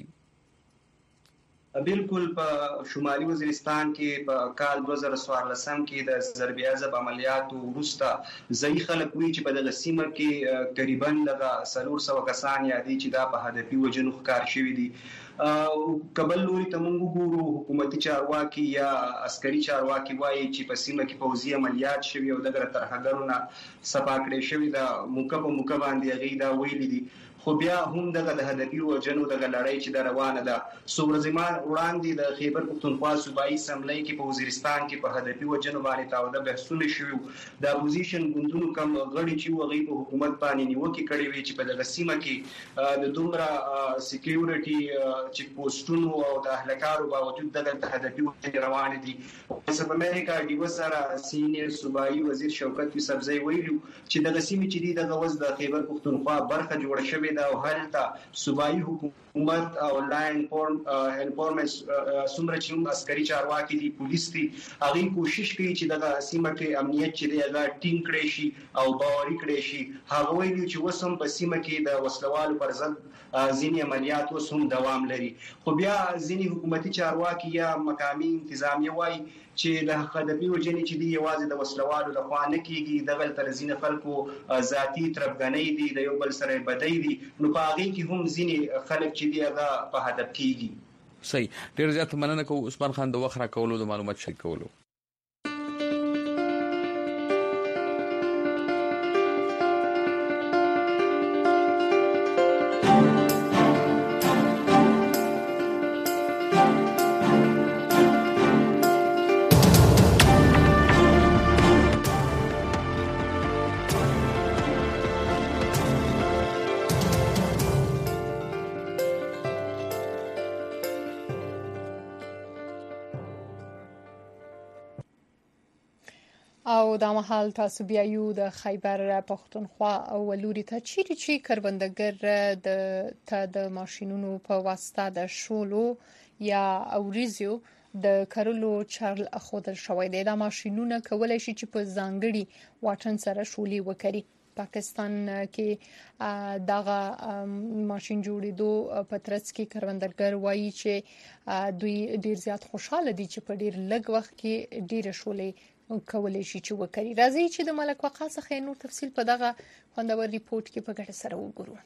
بالکل په شمالي وزیرستان کې په کال دوه زره څوارلسم کې د ضرب عذاب عملیاتو وروسته ځای خلک وی چې په دغه سیمه کې تقریبا دغه څلور سوه کسان یادي چې دا په هدفي وجنو ښکار شوي دي. کبل لوري ته موږ ګورو حکومتي چارواکي یا عسکري چارواکي وایي چې په سیمه کې پوځي عملیات شوي او دغه ترهګرونه صفا کړی شوي دا موکه په موکه باندې هغوی دا ویلي دي. خو بیا هم دغه د هدفي وجنو دغه لړۍ چې د روانه ده څو ورځې وړاندې د خیبر پښتونخوا صوبایي اسمبلی کې په وزیرستان کې په هدفي وجنو باندې تاوده بحثونه شوي. د اپوزیشن ګوندونو کم غړي چې هغوی په حکومت باندې نیوکې کړې وې چې په دغه سیمه کې د دومره سکیورټي چیک پوسټونو او د اهلکارو باوجود دغه هدفي وجنې روانې دي. سب امریکا ډیو سره سینیر صوبایي وزیر شوکت یوسفزئی ویلو چې دغه سیمه چې دی دغه وز د خیبر پښتونخوا برخه جوړه شوې دا او هلته صوبایي حکومت او لاین انفورمنس څومره چې هم عسکري چارواکي دي، پولیس دي، هغوی کوشش کوي چې دغه سیمه کې امنیت چې دی هغه ټینګ کړی شي او باوري کړی شي. هغه ویلي چې اوس هم په سیمه کې د وسلوالو پر ضد ځینې عملیات اوس هم دوام لري. خو بیا ځینې حکومتي چارواکي یا مقامي انتظامیه وایي چې د هدفي وجنې چې دی یوازې د وسلوالو لخوا نه کېږي، دغه تر ځینې خلکو ذاتي تربګنۍ دي، د یو بل سره بدۍ دي، نو په هغې کې هم ځینې خلک چې دی هغه په هدف کېږي. صحیح. ډېر زیات مننه کوم عثمان خان د وخت راکولو د معلومات شریک کولو. او دا مهال تاسو بیا یو د خیبر پښتونخوا او ولوري ته چیرې چې کروندګر د ته د ماشينونو په واسطه د شولو یا اوریزو د کرلو چارل خودل شوی دی. دا ماشينونه کولای شي چې په ځانګړي واټن سره شولي وکړي. پاکستان کې دغه ماشين جوړېدو په ترڅ کې کروندګر وایي چې دوی ډیر زیات خوشاله دي چې په ډیر لږ وخت کې ډیر شولې کولای شي چې وکړي. راځي چې د ملک وقا څخه نور تفصیل په دغه خوندور ریپورت کې په ګډه سره وګورو.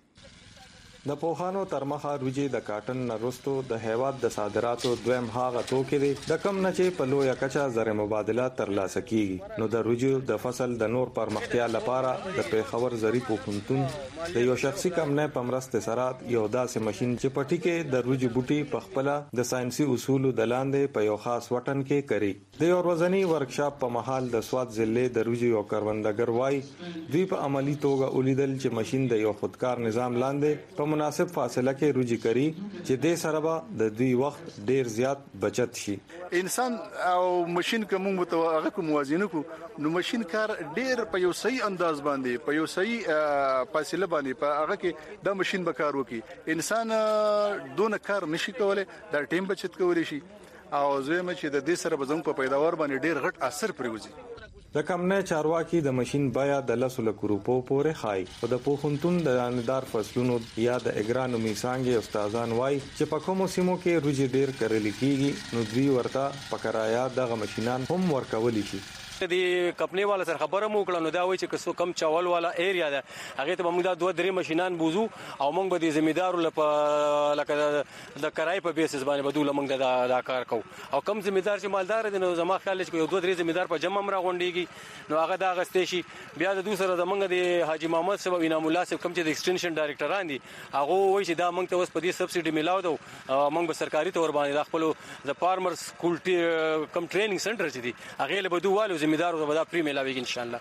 د پوهانو ترمخه روجي د کاټن نرستو د هیواد د صادراتو دویم هاغه توکي دي د کم نه چې په لوی کچا زر مبادلات ترلاسه کیږي. نو د روجي د فصل د نور پرمختیا لپاره د پیښور زری پوښتون د یو شخصي کم نه پمرست سره یو داسې ماشين چې پټي کې د روجي بوټي په خپل د ساينسي اصولو د لاندې په یو خاص وطن کې کوي. د یو ورځنی ورکشاپ په محل د سواد ضلع د روجي او کروندګر وای دوی په عملی توګه ولیدل چې ماشين د یو خودکار نظام لاندې په مناسب فاصله کې روجي کوي چې د سره به د دوی وخت ډیر زیات بچت شي. انسان او ماشين کوم متوازن کوم موازنه کو نو ماشين کار ډیر په یو صحیح انداز باندې په یو صحیح فاصله باندې په هغه کې د ماشين به کار وکي. انسان دونه کار نشي کولای، د ټیم بچت کولی شي او زموږ چې د دې سره به زموږ په پیداوار باندې ډیر غټ اثر پروزي. د کمنه چارواکي د ماشين بیا د لسو لک روپو پورې خای او د پوښتون د اندار فصلونو یا د اګرانومي څنګه استادان وای چې په کومو سیمو کې روجي ډیر کړل کیږي نو دوی ورته پکرایا د ماشينان هم ورکول شي. د کمپنی والا سره خبره مو کړه نو دا وایي چې کسو کم چاول والا ایریا ده هغه ته موږ دا دوه درې ماشينان بوزو او موږ به د ځمیدارو لپاره لکه د کرای په بیسس باندې بدول موږ دا کار کوو او کم ځمیدار چې مالدار دي نو زما خیال چې یو دوه درې ځمیدار په جمع مرا غونډيږي نو هغه دا غستې شي. بیا د دوسره د موږ د حاجی محمد صاحب انعام الله صاحب کم چې د ایکسټنشن ډایریکټران دي هغه وایي چې دا موږ ته اوس په دې سبسيډي ملاو دو موږ به سرکاري تور باندې خپل د فارمر سکول کم ټریننګ سنټر چې دي هغه له بدوالو ځمیدارو به دا پری ملاوي ان شاء الله.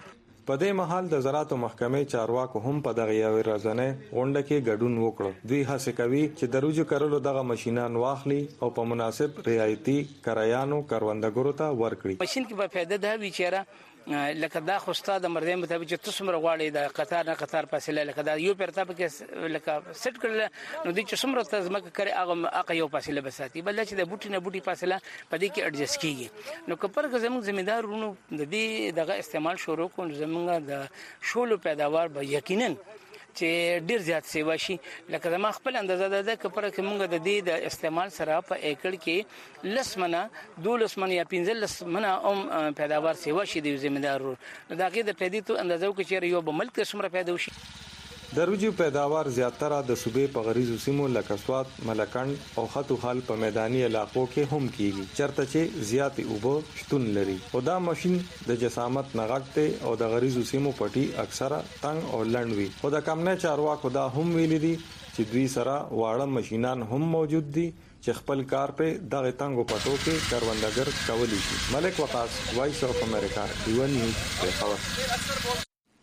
په دې مهال د زراعت محکمې چارواکو هم په دغه یو ورځنۍ غونډه کې ګډون وکړ. دوی هڅه کوي چې د روجو کرلو دغه ماشينان واخلي او په مناسب رعایتي کرایانو کروندګرو ته ورکړي. ماشين کې په فائدہ ده وی چیرې لکه دا خو ستاسو د مردې مطابق چې تاسو مر غواړئ د قطار نه قطار فاصله لکه دا یو پرتا کې لکه سټ کړل نو د چې څومره تزمکه کوي هغه هغه یو فاصله بساتي بل چې د بوټي نه بوټي فاصله په دې کې اډجست کیږي. نو کپر که زموږ ځمېدارونو د دې دغه استعمال شروع کړو زموږ د شولو پیداوار به یقینا چې ډیر زیات سیوا شي. لکه زما خپل اندازه ده چې پر کومه د دې د استعمال سره په ایکړ کې لسمنه دولس من یا پنځه لسمنه ام پیداوار سیوا شي د ځمېدارو. دا کې د پیدې ته اندازو کې چې یو بملک څومره پیدا وشي. د روجو پیداوار زیاتره د صوبې په غریزو سیمو لکه سوات، ملکند او خطو خال په میداني علاقو کې هم کیږي چرته چې زیاتې اوبه شتون لري. او دا ماشين د جسامت نغښته او د غریزو سیمو پټي اکثره تنگ او لنډ وي. او د کمنه چارواکو دا هم ویلي دي چې دوی سره واړه ماشينان هم موجود دي چې خپل کار په دغه تنګو پټو کې کروندګر کولی شي. ملک وقاص، وایس اف امریکا، ډیو نیوز پیښور.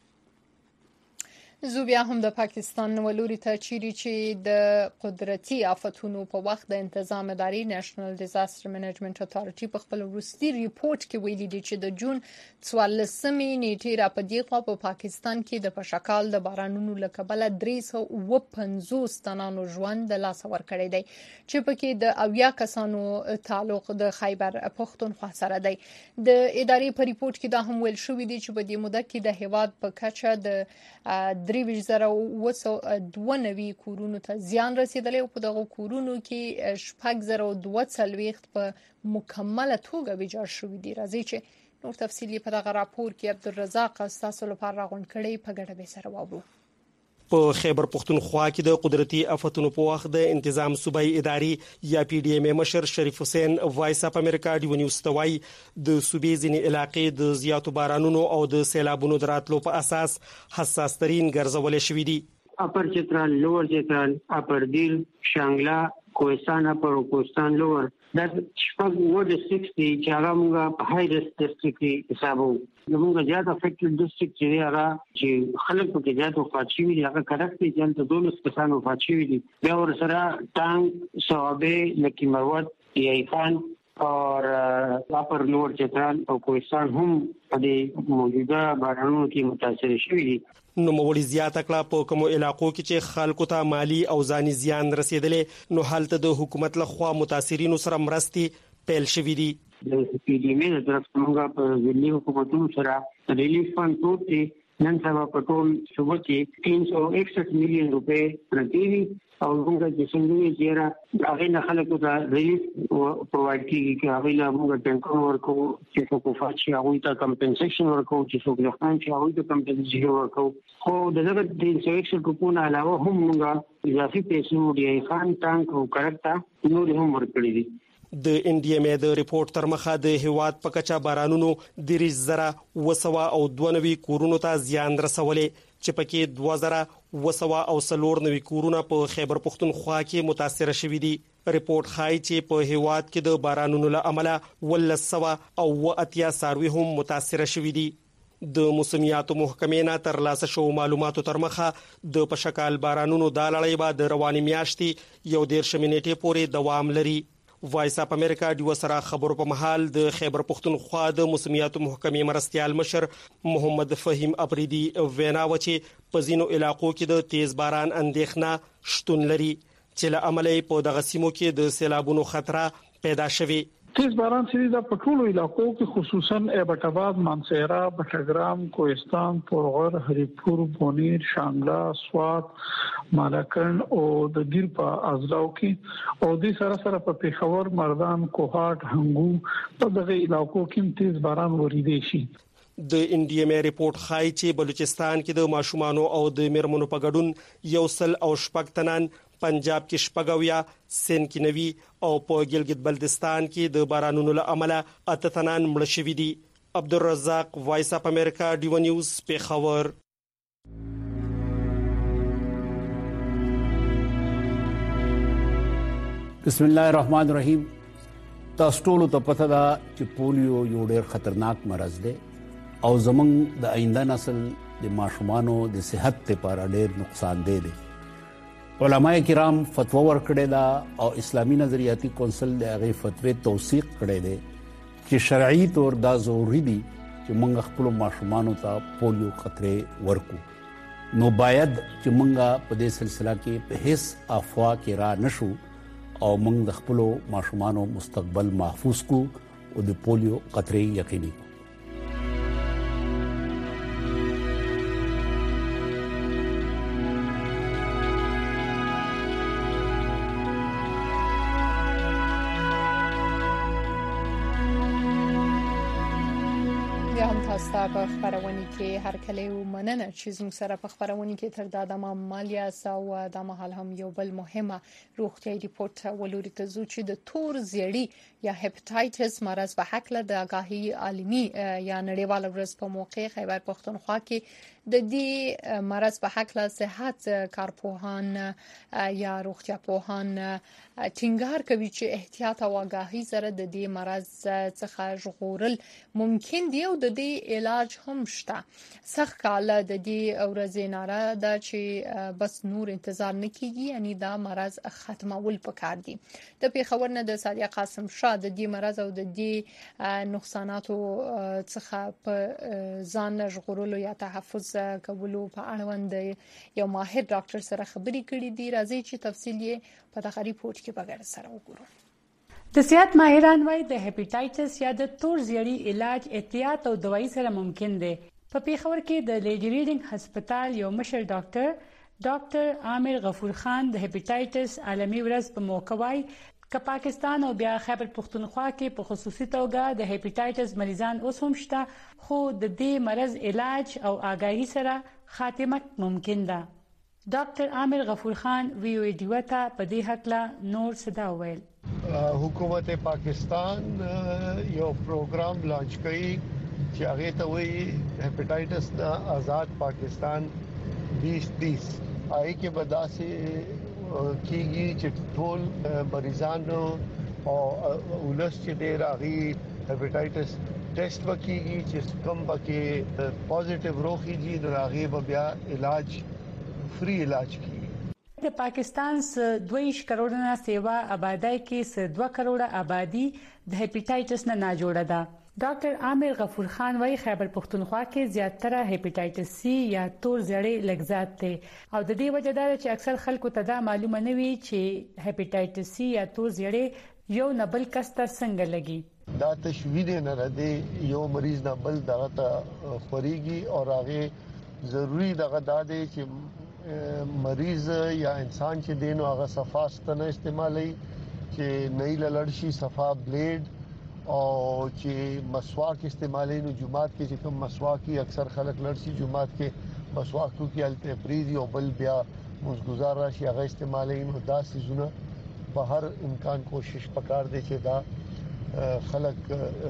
زو بیا هم د پاکستان ولوري ته چیرې چې د قدرتي آفتونو په وخت د انتظام اداري نېشنل ډیزاستر منیجمنت اتارټي په خپل وروستي ریپورت کې ویلي دي چې د جون څوارلسمې نیټې را په دې خوا په پاکستان کې د پشکال د بارانونو له کبله درې سوه اوه پنځوس تنانو ژوند د لاس ورکړی دی چې پکې د اویا کسانو تعلق د خیبر پښتونخوا سره دی. د ادارې په ریپورت کې دا هم ویل شوی دی چې په دې موده کې د هیواد په کچه د درې زره اوه سوه دوه نوي کورونو ته زیان رسیدلی او په دغه کورونو کې شپږ زره دوه څلوېښت په مکمله توګه ویجاړ شوي دي. راځي چې نور تفصیل په دغه راپور کې عبدالرزاق ستاسو لپاره راغونډ کړی په ګډه به سره واورو. په خیبر پښتونخوا کې د قدرتي آفتونو په وخت د انتظام صوبایي اداري یا پی ډی ایم مشر شریف حسین وایس اپ امریکا ډیو نیوز توای د صوبې ځینې علاقې د زیاتو بارانونو او د سیلابونو دراتلو په اساس حساس ترين ګرځول شوې دي. اپر چترال، لوور چترال، اپر دیل، شانګلا، کوهستان، اپر کوهستان، لوور دا شپږ وو ډیسټریکټ دي چې هغه موږ په هاي ریسک ډیسټریکټ کې حسابو. موږ زیات افیکټډ ډیسټریکټ چې هغه چې خلک په کې زیات وفات شوي دي هغه کړک دي چې د دولس کسان وفات شوي دي. بیا ور سره ټانګ، صوابه، لکی مروت، یای خان اور اپر لوور چترال او کوهستان هم په دې موجوده بارانونو کې متاثر شوي دي. نو موري زیاته کړه په کوم علاقو کې چې خلکو ته مالی او ځاني زیان رسیدلې نو حالت د حکومت لخوا متاثرینو سره مرستې پیل شوې دي. د پی ډی ایم د طرف څخه په ځینې حکومتونو سره ریلیف فند ټوټي نن سبا په ټول صوبه کې تین سوه اکسઠ میلیون روپے پرتی دي او موږ چې څنګه یې را هغه نه خلکو ته ریلیف پرووایډ کیږي چې هغه له موږ ټینکر ورکو چې څوک وفات شي هغه ته کمپنسیشن ورکو چې څوک ځخان شي هغه ته کمپنسیشن ورکو. خو دغه د تین سوه اکسઠ روپونو علاوه هم موږ اضافي پیسې دی خان ټانک او کړکتا نور هم ورکړي دي. د ان ډي ام د ریپورت تر مخه د هیواد په کچا بارانونو د ریزره وسوا او دوه نوي کورونو ته زیان رسولې چې پکې دوه زره وسوا او سلور نوي کورونه په خیبر پښتونخوا کې متاثر شوي دي. ریپورت ښایي چې په هیواد کې د بارانونو له امله ولسوا او اتیا ساروي هم متاثر شوي دي. د موسمیاتو محکمې نه تر لاسه شو معلوماتو تر مخه د پشکال بارانونو د لړۍ به د رواني میاشتې یو ډیر شمینټې پورې دوام لري. وایس اپ امریکا د وسره خبرو په محل د خیبر پښتونخوا د موسمیاتو محکمې مرستيال مشر محمد فهیم ابریدي وینا و چې په ځینو علاقو کې د تیز باران اندېښنه شتون لري چې له عملي په دغه سیمو کې د سیلابونو خطر پیدا شوی. تیز باران سری د پټولو علاقو کې خصوصا ایبټ آباد، مانسهره، بټګرام، کوهستان، پورغر، هریپور، بونیر، شانګلا، سوات، مالکند او د دیر په اضلاع کې او د سره سره په پیښور، مردان، کوهاټ، هنګو په دغه علاقو کې تیز باران وریدي شي. د ان ډي ام ریپورت ښایي چې بلوچستان کې د ماشومانو او د میرمنو په ګډون یو سل او شپږ تنان، پنجاب کې شپږویا، سند کې نوي او په ګلګت بلتستان کې د بارانونو له امله اته تنان مړه شوي دي. عبدالرزاق، وایس اپ امریکا، ډیو نیوز پیښور. بسم الله الرحمن الرحیم. تاسو ټول ته پته ده چې پولیو یو ډېر خطرناک مرض دی او زمونږ د آینده نسل د ماشومانو د صحت لپاره ډېر نقصان دی دی علماء کرام فتوا ورکړې ده او اسلامي نظریاتي کونسل د هغه فتوی توثیق کړی دی چې شرعي تور دا ضروري دي چې موږ خپل ماشومانو ته پولیو قطرې ورکو نو باید چې موږ په دې سلسله کې په هیڅ افوا کې را نشو او موږ د خپل ماشومانو مستقبل محفوظ کو او د پولیو قطرې یقیني کو تاسو په خبرونه کې هر کله ومننه چې زموږ سره په خبرونه کې تر دا د مالیا او د مهال هم یو بل مهمه روغتیايي ریپورت ولوري ته زو چې د تور زیړی یا هپاتایټس مرض په حق له د آگاهی عالمي یا نړیوال ورځ په موقع خیبر پختونخوا کې د دې مرض په حق له صحت کارپوهان یا روغتیا پوهان ټینګار کوي چې احتیاط او آگاهی سره د دې مرض څخه ژغورل ممکن دی او د دې علاج هم شته سخت کال د دې ورځې ناره دا چې بس نور انتظار نکېږي یعنی دا مرض ختمول پکار دي د پیښور نه د سادیا قاسم شاه د دې مرض او د دې نقصاناتو څخه په ځان ژغورلو یا تحفظ کولو په اړوند یو ماهر ډاکټر سره خبرې کړې دي راځي چې تفصیل یې په دغه ریپورت کې بغیر سره وګورو د صحت ماهران وايي د هپاتایټس یا د تور زیړی علاج احتیاط او دوايي سره ممکن دی په پیښور کې د لیډي ریډینګ هسپتال یو مشر ډاکټر ډاکټر عامر غفور خان د هپاتایټس عالمي ورځ په موقع وايي که پاکستان او بیا خیبر پختونخوا کې په خصوصي توګه د هپاتایټس مریضان اوس هم شته خو د دې مرض علاج او آگاهی سره خاتمه ممکن ده ډاکټر عامر غفور خان وی او ډیو ته په دې حق لا نور صدا ویل حکومت پاکستان یو پروګرام لانچ کړي چې هغه ته وایي هپاتایټس د آزاد پاکستان بیس بیس آی کې بداسي کیږي چې ټول مریضانو او ولس چې ډیر اغي هپاتایټس ټیسټ وکړي چې کوم پکې پوزټیو روخیږي نو هغه به بیا علاج فری علاج کیږي د پاکستان س دویش کروڑ نه سیوا آبادی کې س دوه کروڑ آبادی د هپاتایټس نه نه جوړه ده ډاکټر عامر غفور خان وايي خیبر پختونخوا کې زیاتره هپاتایټس سی یا تور زیړی لګزات دي او د دې وجه دا چې اکثر خلکو ته دا معلومه نه وي چې هپاتایټس سی یا تور زیړی یو نه بل کس تر څنګه لګي دا تشویق نه لري یو مریض نه بل دغه ته خوريږي او هغه ضروری دغه دا دی چې مریض یا انسان چې دینو هغه صفاست نه استعمالي چې نه لړشي صفا بلیډ او چې مسواک استعمالي نو جمعات کې چې کوم مسواکی اکثر خلک لړسي جمعات کې مسواکو کې الته پریزي او بل بیا مزګزار راشي هغه استعمالي نو دا سيزونه په هر امکان کوشش پکار دي چې دا خلک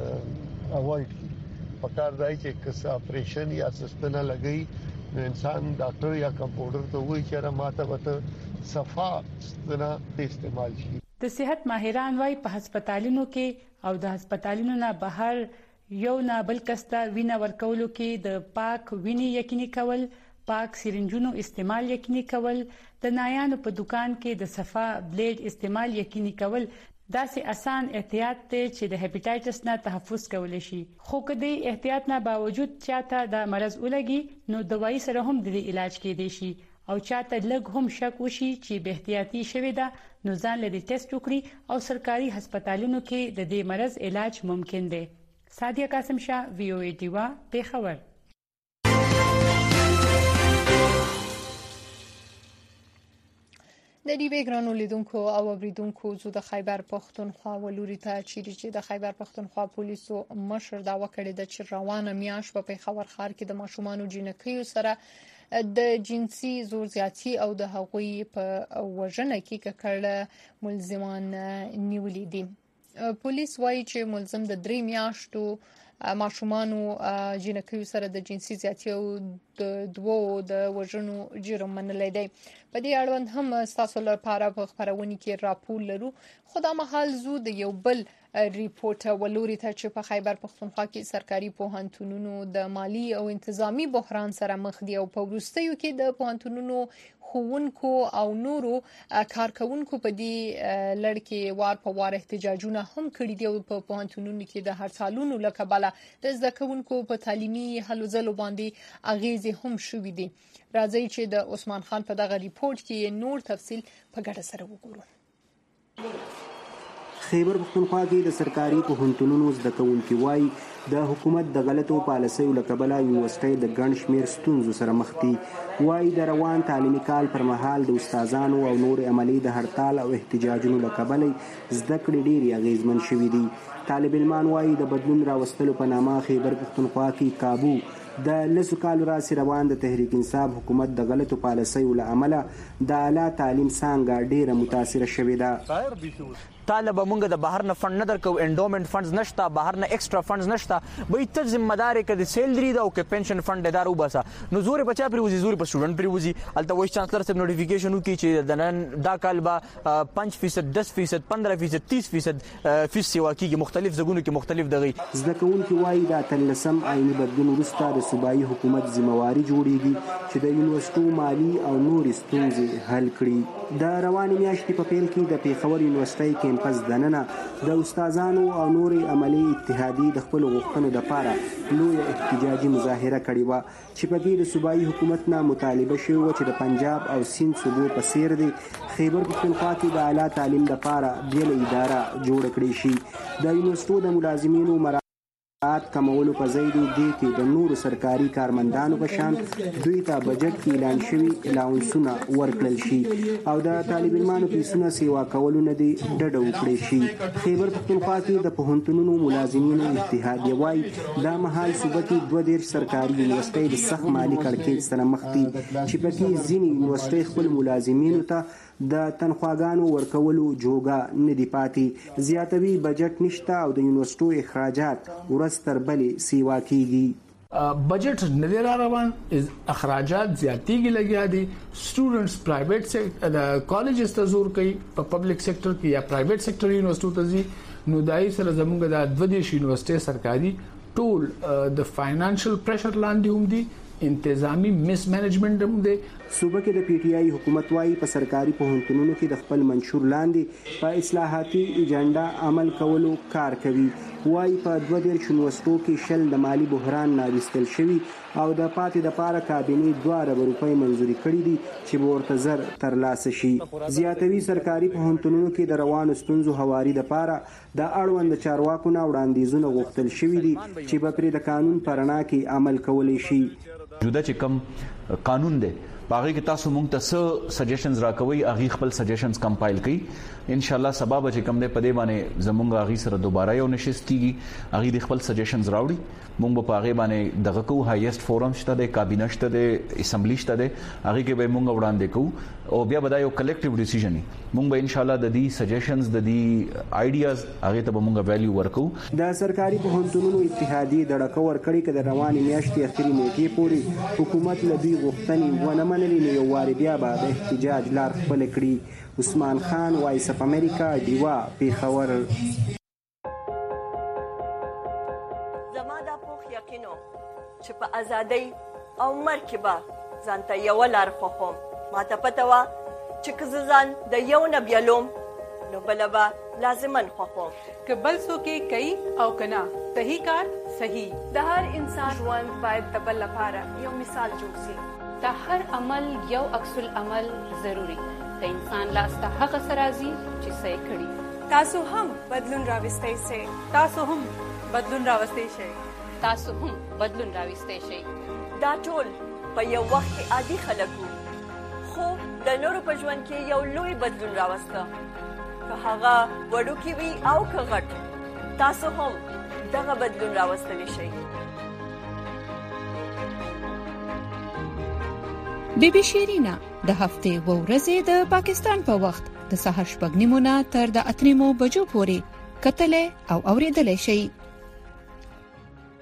اوایډ کړي پکار دی چې کس اپریشن یا سستنه لګي نو انسان ډاکټر یا کمپاونډر ته وایي چې را ماته وته صفا ستنه استعمال شي د صحت ماهران وايي په هسپتالونو کې او د هسپتالونو نه بهر یو نه بل کسته وینه ورکولو کې د پاک ویني یقیني کول پاک سرنجونو استعمال یقیني کول د نایانو په دکان کې د صفا بلیډ استعمال یقیني کول دا سي آسان احتیاط ته چې د هپاتایټس نه تحفظ کول شي خو کدي احتیاط نه باوجود چاته د مرز ولګي نو دوايي سره هم د علاج کې دي شي او چاته لږ هم شک وشي چې به احتیاطي شوی دا نو ځان له ټیسټ وکړي او سرکاري هسپتالونو کې د دې مرز علاج ممکن دی سادیا قاسم شاه وی او ای ډیوا پیښور د دې بیګرانو لیدونکو او اوریدونکو زو د خیبر پختونخوا ولوري ته چې د خیبر پختونخوا پولیسو مشر دا وکړي د چې روانه میاش په پیښور ښار کې د ماشومان جنکیو سره د جنسي زور زیاتی او د حقوقي په وژنه کې ککړه ملزمان نیولې دي پولیس وايي چې ملزم د درې میاشتو ماشومان او جنکیو سره د جنسي زیاتي او د دوو د وژنو جرم منلې دی. په دې اړوند هم تاسو لپاره په خبرونه کې راپور لرو. خو دا مهال زو د یو بل ریپورت ولوري ته چې په خیبر پختونخوا کې سرکاري پوهنتونونو د مالی او انتظامی بحران سره مخ دي او په وروستیو کې د پوهنتونونو خوونکو او نورو کارکونکو په دې لړ کې وار په وار احتجاجونه هم کړي دي او په پوهنتونونو کې د هرڅالونو لکباله د زده کوونکو په تعلیمي هلو ځلو باندې اغیزې هم شوې دي. راځي چې د عثمان خان په دغه ریپورت کې نور تفصیل په ګډه سره وګورو. خیبر پختونخوا کې د سرکاري پوهنتونونو زده کوونکي وایي د حکومت د غلطو پالیسیو له کبله یونیورسيټي د ګڼ شمېر ستونزو سره مخ دي. وایي د روان تعلیمي کال پر مهال د استادانو او نور عملي د هړتال او احتجاجونو له کبله زده کړې ډېرې اغیزمن شوې دي. طالب علمان وایي د بدلون راوستلو په نامه خیبر پختونخوا کې کابو د لسو کالو راځي روان د تحریک انصاف حکومت د غلطو پالیسیو له امله د اعلی تعلیم څنګه ډیره متاثره شوې ده. طالب مونږ د بهر نه فند نه درکو، انډومنت فندز نشته، بهر نه ایکسترا فندز نشته، به ته ذمہ دار کې د سیلری دا او کې پنشن فند دارو باسا نو زور په چا پریوزي زور په سټوډنټ پریوزي. الته وایس چانسلر صاحب نوټیفیکیشن وکي چې د نن دا کال به پنځه فیصد دس فیصد پندرہ فیصد تیس فیصد فیس سیوا کیږي مختلف زګونو کې مختلف دغه زده کوونکي وایي دا تلسم عیني بدلون وروسته د صوبایي حکومت ذمہواری جوړیږي چې د یونیورسيټو مالی او نور ستونزې حل کړي. د رواني میاشتې په پیل کې د پیښور یونیورسيټي کیمپس دننه د استادانو او نور عملی اتحادیې د خپل غوښتنو لپاره لوی احتجاجي مظاهره کړې و چې په دې د صوبایي حکومت نه مطالبه شوه چې د پنجاب او سیند صوبو په څیر دی خیبر پختونخوا کې د اعلی تعلیم لپاره بیل اداره جوړ کړې شي. د یونیورسيټو د ملازمینو مراعات کمولو په ځای دی کې د نورو سرکاري کارمندانو په شان دوی ته بجټ کې اعلان شوی الاونسونه ورکړل شي او د طالب علمانو پیسونه سیوا کولو نه دی ډډه وکړي شي. خیبر پختونخوا کې د پوهنتونونو ملازمینو اتحادیه وایي دا مهال صوبه کې دوه دېرش سرکاري یونیورسيټي د سخت مالي کړکېچ سره مخ دي چې پکې ځینې یونیورسيټي خپل ملازمینو ته د تنخواګانو ورکولو جوګه نه دی پاتې. زیاتوي بجټ نشته او د یونیورسيټو اخراجات ورستر بلې سیوا کیږي. بجټ نه دی روان، اخراجات زیاتېږي لګیا دي. سټوډنټس پرایویټ سیکټر د کالجز ته زور کوي په پبلک سیکټر کې یا پرایویټ سیکټر یونیورسيټو ته ځي نو دای سره زموږ د دوه دیش یونیورسيټي سرکاري ټول د فاینانشل پریشر لاندې هم دي، انتظامی مس منیجمنت هم دی. صوبه کې د پی ټی آی حکومت وايي په سرکاري پوهنتونونو کې د خپل منشور لاندې په اصلاحاتي ایجنډا عمل کولو کار کوي. وايي په دوه دېرش یونیورسيټو کې شل د مالی بحران ناوستل شوی او د پاتې د پاره کابینه دوه ارب روپۍ منزوري کړې دي چې ورته زر ترلاسه شي. زیاتوي سرکاري پوهنتونونو کې د روانو ستونزو هواري د پاره د اړوند چارواکو نه وړاندیزونه غوښتل شوی دي چې په پرې د قانون پرنا کې عمل کولای شي. جوړه چې کوم قانون دی باغې کې تاسو مونږ ته څه سجیشنز راکوي اغي خپل سجیشنز کمپایل کړئ ان شاء الله سبب چې کوم دې په دې باندې زمونږ اغي سره دوباره یو نشست کیږي اغي د خپل سجیشنز راوړي مونږ په هغه باندې دغه کو هایست فورم شته د کابینه شته د اسمبلی شته د اغي کې به مونږ وړاندې کوو او بیا به یو کلیکټیو ډیسیژن مونږ به ان شاء الله د دې سجیشنز د دې آیډیاز هغه ته به مونږ ویلیو ورکو. د سرکاري پوهنتونونو اتحادیه د ډکو ورکړي کده رواني میاشتې اخري نیټه پوري حکومت لدی غوښتنې ونه منلې نو یو واری بیا به د احتجاج لار خپل کړي. عثمان خان وایس اف امریکا دیوا پیښور. زما د پوخ یقینو چې په ازادۍ او مرکبه ځانته یو لار خوخم ما ته پته وا چې ځان د یو نه بیلوم نو بلبا لازمن خوخم که بل څوک کوي او کنا صحیح کار صحیح د هر انسان ژوند باید د بل لپاره یو مثال جوړ شي. د هر عمل یو عکس العمل ضروری د انسان لاس ته هغه سرازي چې صحیح کړي. تاسو هم بدلون راوستئ شئ. تاسو هم بدلون راوستئ شئ. تاسو هم بدلون راوستئ شئ. دا ټول په یو وخت کې عادي خلک وو خو د نورو په ژوند کې یو لوی بدلون راوسته که هغه وړوکی وي او که غټ تاسو هم دغه بدلون راوستلی شئ. بی بی شیرینا د هفته و ورځې د پاکستان په وخت د سهار شپږ نیمو نه تر د اتریمو بجو پورې کتلې او اوریدلې شي.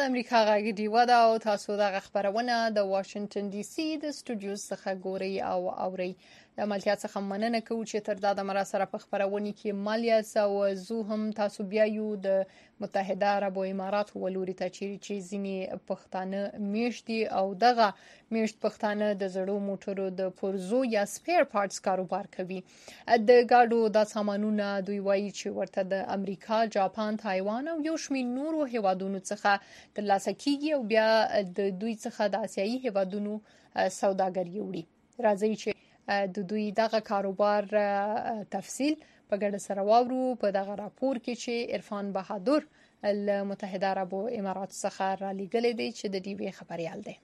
امریکا غږ ډیوه ده او تاسو د خبرونه د واشنگټن ډي سي د سټوډیو څخه ګوري او اوري. د ملتیا څخه مننه کوو چې تر دا د مراسره په خبرونه کې مالیاس او زو هم تاسو بیا یو د متحده عربو اماراتو ولوري ته چې ځینی پښتانه میشتي او دغه میشت پښتانه د زړو موټرو د پرزو یا سپیر پارټس کاروبار کوي. د گاډو د سامانونو دوی وایي چې ورته د امریکا، جاپان، تایوان او یو شمېر نورو هیوادونو څخه ترلاسه کیږي او بیا د دوی څخه د آسیایي هیوادونو سوداګري وړي. راځي چې د دوی دغه کاروبار تفصیل په ګډه سره واورو په دغه راپور کې چې عرفان بهادر له متحده عربو امارات څخه را لېږلی دی چې د ډي وی خبريال دی.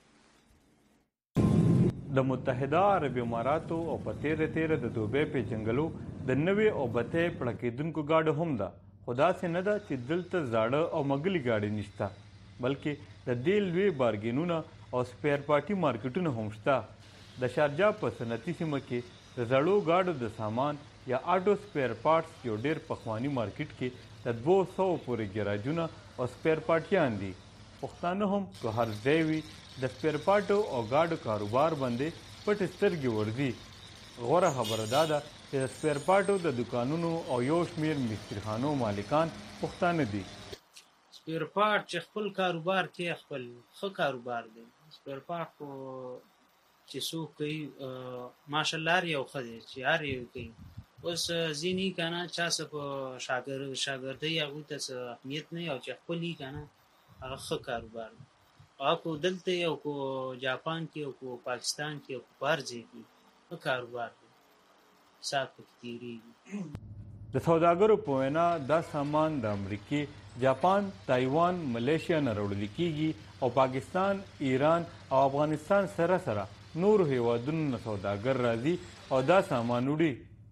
د متحده عرب اماراتو او په تیره تیره د دوبۍ په جنګلو د نوې او بته پړکېدونکو گاډو هم ده. خدا سي نه ده چې دلته زاړه او مګلي گاډي نشته، بلکې د دې لوی بارګینونه او سپیر پارټي مارکیټونه هم شته. د شارجه په صنعتي سیمه کې د زړو گاډو د سامان یا آټو سپیر پارټس یو ډیر پخوانی مارکیټ کې د دوه سوو پورې ګراجونه او سپیر پارټیان دي. پښتانه هم که هر ځای وي د سپیر پارټو او گاډو کاروبار باندې پټ سترګې ورځي. غوره خبره دا ده چې د سپیر پارټو د دکانونو او یو شمیر مستریخانو مالکان پښتانه دي. سپیر پارټ چې خپل کاروبار کې خپل ښه کاروبار دی. سپیر پارټ چې څوک کوي ماشاءالله یو ښه دی چې هر یو کوي. اوس ځینې که نه چا څه په شاګردۍ هغوی ته څه اهمیت نه وي او چې خپل یي که نه هغه ښه کاروبار دی. هغه کو دلته یې او کو جاپان کې او کو پاکستان کې او کو په هر ځای کې ښه کاروبار دی، ساعت پکې تېرېږي. د سوداګرو په وینا دا سامان د امریکې، جاپان، تایوان، ملیشیا نه راوړل کیږي او پاکستان، ایران او افغانستان سره سره نور هیوادونو نه سوداګر راځي او دا سامان وړي.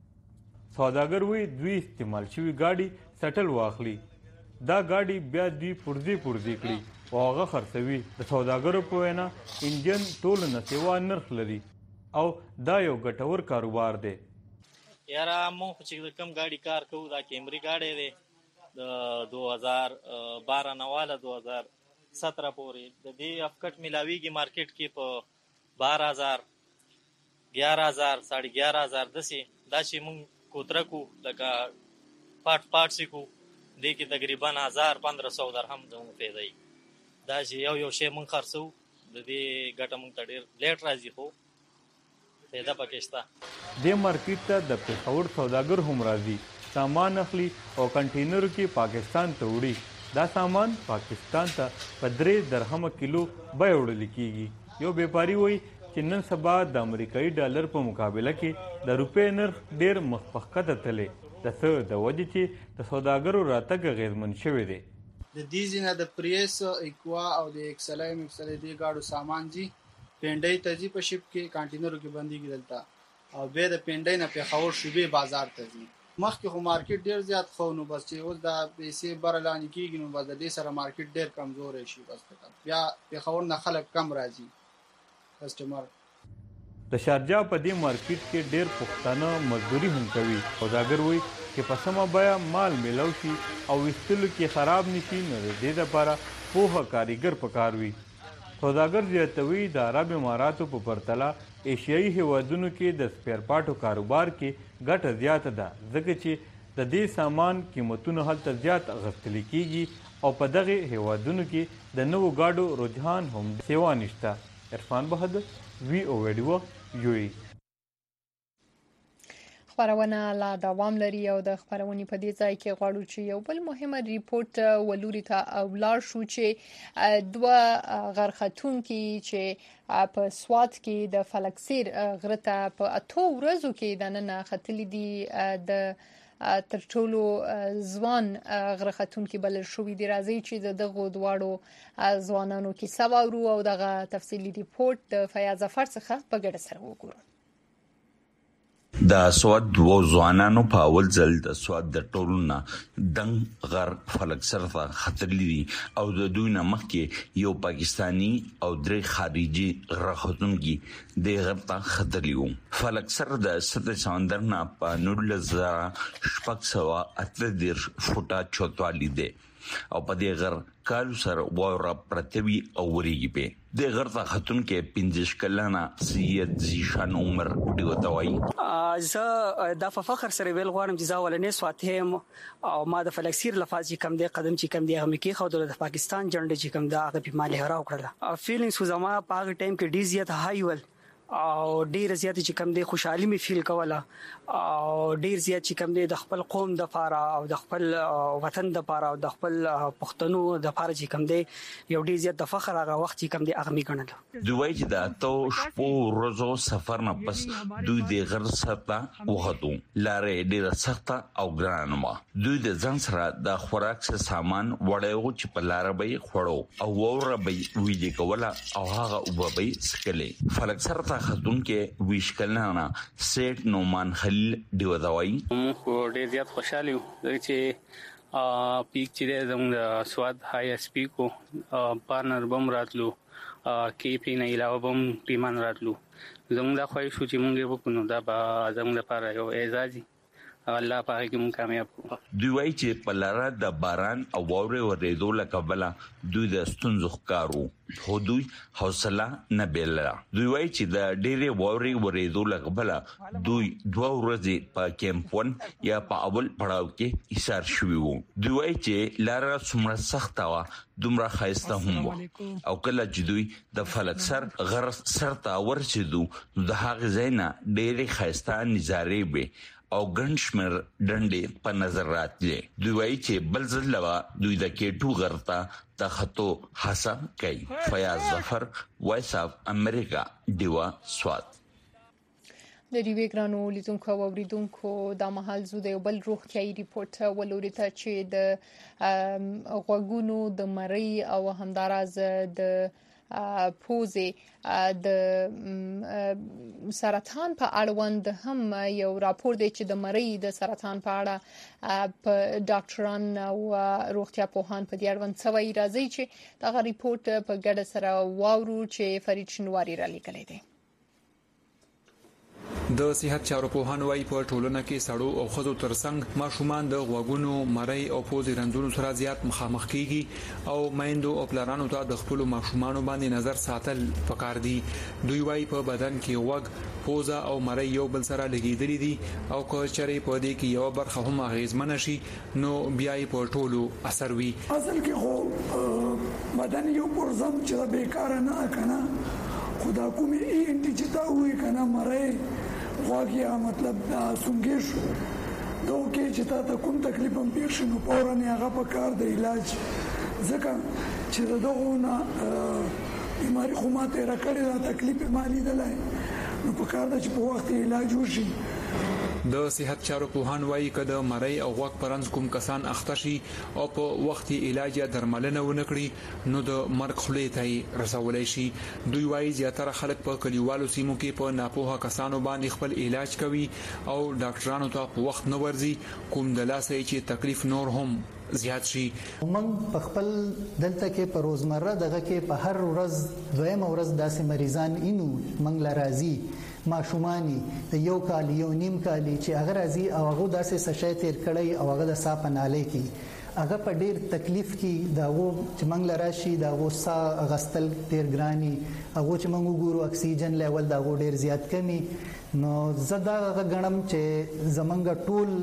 سوداګر وی دوی استعمال شوی گاډي سټل واخلي، دا گاډي بیا دوی پرزي پرزي کړي او هغه خرڅوي. د سوداګرو په وینا انجن ټول نه سیوا نرخ لري او دا یو ګټور کاروبار دی. یاره مونږ چې کوم گاډي کار کوو دا کیمري گاډي دی د دو هزار بارہ نه والا دو هزار سترہ پورې د دې افکټ ملاویږي مارکیټ کې په بارہ ہزار، گیارہ ہزار، ساڑھے گیارہ ہزار دسی. دا چې مونږ کوتره کو لکه پاټ پاټ سي کو دې کې تقریبا هزار پندرہ سو درهم زموږ پیدا وي. دا چې یو یو شی مونږ خرڅو د دې ګټه مونږ ته ډېر لیټ راځي خو پیدا پکې شته. دې مارکیټ ته د پېښور سوداګر هم راځي، سامان اخلي او کنټینرو کې پاکستان ته وړي. دا سامان پاکستان ته په درې درهمه کیلو بیه وړل کیږي. یو بیپاری وایي چې نن سبا د امریکایي ډالر په مقابله کې د روپۍ نرخ ډېر مخ په ښکته تللی، د څه د وجې چې د سوداګرو راتګ اغېزمن شوی دی. د دې ځینه د پریس، اکوا او د ایکسلای مکسلای دې گاډو سامان جی پینډۍ ته ځي په شپ کې کانټینرو کې بنديږي دلته او بیا د پینډۍ نه پېښور شوبې بازار ته ځي. مخکې خو مارکیټ ډېر زیات خو نو بس چې اوس دا پیسې بره لاندې کېږي نو بس د دې سره مارکیټ ډېر کمزوری شي. بس بیا پېښور نه خلک کم راځي کسټمر. د شارجه په دې مارکیټ کې ډېر پښتانه مزدوري هم کوي. سوداګر وایي چې په سمه بیه مال میلاو شي او ویستلو کې خراب نشي نو د دې لپاره پوهه کاریګر پکار وي. سوداګر زیاتوي د عرب اماراتو په پرتله ایشیایي هیوادونو کې د سپیر پارټو کاروبار کې ګټه زیاته ده ځکه چې د دې سامان قیمتونه هلته زیات اخیستل کیږي او په دغه هیوادونو کې د نوو گاډو رجحان هم سیوا نشته. عرفان بهادر، وی او ویډیو یو ای. خبرونه لا دوام لري او د خبرونې په دې ځای کې غواړو چې یو بل مهمه ریپورت ولوري ته ولاړ شو چې دوه غرختونکي چې په سوات کې د فلکسیر غرته په اتو ورځو کې د نن ختلې دي د تر ټولو ځوان غرختونکي بلل شوې دي. راځي چې دغه دواړو ځوانانو کې سواورو او دغه تفصیلی ریپورت د فیاض ظفر څخه په ګډه سره وګورو. د سواد دوه ځوانانو په اول ځل د سواد د ټولونه دنګ غر فلکسر ته خطرلی دي او د دوی نه مخکې یو پاکستانی او درې خارجي غرختونکي د غر ته خطرلی وو. فلکسر د سطح سمندر نه په نولس زره شپږ سوه اته دېرش فوټه چوتوالی دی. او په دې غر کالو سره واوره پرتوي او وريږي په د غر ته خاتون کې پنځه کلانه سید زیشان عمر دی وتاوي زه د فخر سره ویل غواړم چې زه ولنې سواتهم او ما د فلکسیر لفاظ چې کم دی قدم چې کم دی هم کې خو د پاکستان جنډ چې کم دا هغه په مالي هراو کړل فیلینګز زما په هغه ټایم کې ډیر زیات هاي ول او ډیر زیات چې کم دی خوشحالي می فیل کوله او ډیر زیات چې کم دی د خپل قوم د پاره او د خپل وطن د پاره او د خپل پښتنو د پاره چې کم دی یو ډیر زیات د فخر هغه وخت چې کم دی هغه می ګڼل دوی چې د تو شپو روزو سفر نه پس دوی د غر سره وختو لارې ډیر سخته او ګرانه ما دوی د ځان سره د خوراک څخه سامان وړو چې په لار به خوړو او وره به ویلې کوله او هغه وبې سکلې فلک سره خاتون کې ویشکلنه سیټ نومان خلیل دیو داوي مو ډیر زیات خوشاله یو چې پیک چې زموږ سواد هاي اس پی کو پارتنر بم راتلو کې پی نه علاوه بم ټیمان راتلو زموږ د خوښ شو چې مونږ وکړو دا به زموږ لپاره یو اعزازي الله پاره کې مونږ کامیاب کو دوی وايي چې په لاره د باران او واورې ورېدو لکبله دوی د ستونزو ښکارو خو دوی حوصله نه بیلله دوی وايي چې د ډېرې واورې ورېدو لکبله دوی دوه ورځې په کیمپ ون یا په اول پړاو کې ایثار شوي وو دوی وايي چې لاره څومره سخته وه دومره ښایسته هم وه او کله چې دوی د فلک سر غر سر ته ورسېدو نو د هغې ځای نه ډېرې ښایسته نظارې وې او ګنشمر ډنډې په نظر راتلې دوی وايي چې بل ځل لوا دوی د کېټو غرتا د خطو حسا کوي فیاض ظفر وایس اف امریکا دیوا سوات د ریوی ګرانو لیدونکو او اوریدونکو د محل زو د بل روغتيایي ریپورت ولوري ته چې د غوګونو د مری او همدارز د پوزې د سرطان په اړوند هم یو راپور دی چې د مری د سرطان په اړه په ډاکټران او روغتیا پوهان په دې اړوند څه وایي راځي چې دا ریپورت په ګډه سره واورو چې فرید شنواری را لیکلی دی د صحت چارو پوهانو وايي په ټولنه کې سړو او خزو ترڅنګ ماشومان د غوګونو مړی او پوزې رندونو سره زیات مخامخ کیږي او مایندو او پلانانو ته د خپل ماشومان باندې نظر ساتل پکار دي دوی وايي په بدن کې غوګ پوزه او مړی یو بل سره لګیدلې دي او که چېرې په دې کې یو برخه هم اغیزمن شي نو بیا یې په ټولو اثر وي اصل کې خو بدن یو پرزم چې بیکار نه کنه خدا کومي انټی چې تا وې کنه مړی واګیا مطلب دا سونګیش دوه کې چې تا ته کوم تکلیف هم پیښ نو پورا نه هغه په کار د علاج ځکه چې دغه نه بیماری خو ماته راکړی دا تکلیف مالی دلای نو په کار د چې په وخت علاج وشي د صحت چارو پوهان وايي کده مړی او غوږ پرنس کوم کسان اخته شي او په وخت علاج یا درملنه ونکړي نو د مرګ خلې ته رسولای شي دوی وايي زیاتره خلک په کلیوالو سیمو کې په ناپوهه کسانو باندې خپل علاج کوي او ډاکټرانو ته په وخت نه ورځي کوم د لاسه چې تکلیف نور هم زیات شي موږ په خپل دلته کې په روزمره دغه کې په هر ورځ دویم ورځ داسې مریضان اینو موږ لرازي ماشومانی د یو کال یو نیم کال چې هغه راځي او هغه داسې سشای تیر کړی او هغه د صاف ناله کې هغه په ډیر تکلیف کې دا وو چې موږ لراشي دا وسا غستل ډیر ګرانی هغه چې موږ ګورو اکسیجن لیول دا ډیر زیات کمی نو زدا غنم چې زمونږ ټول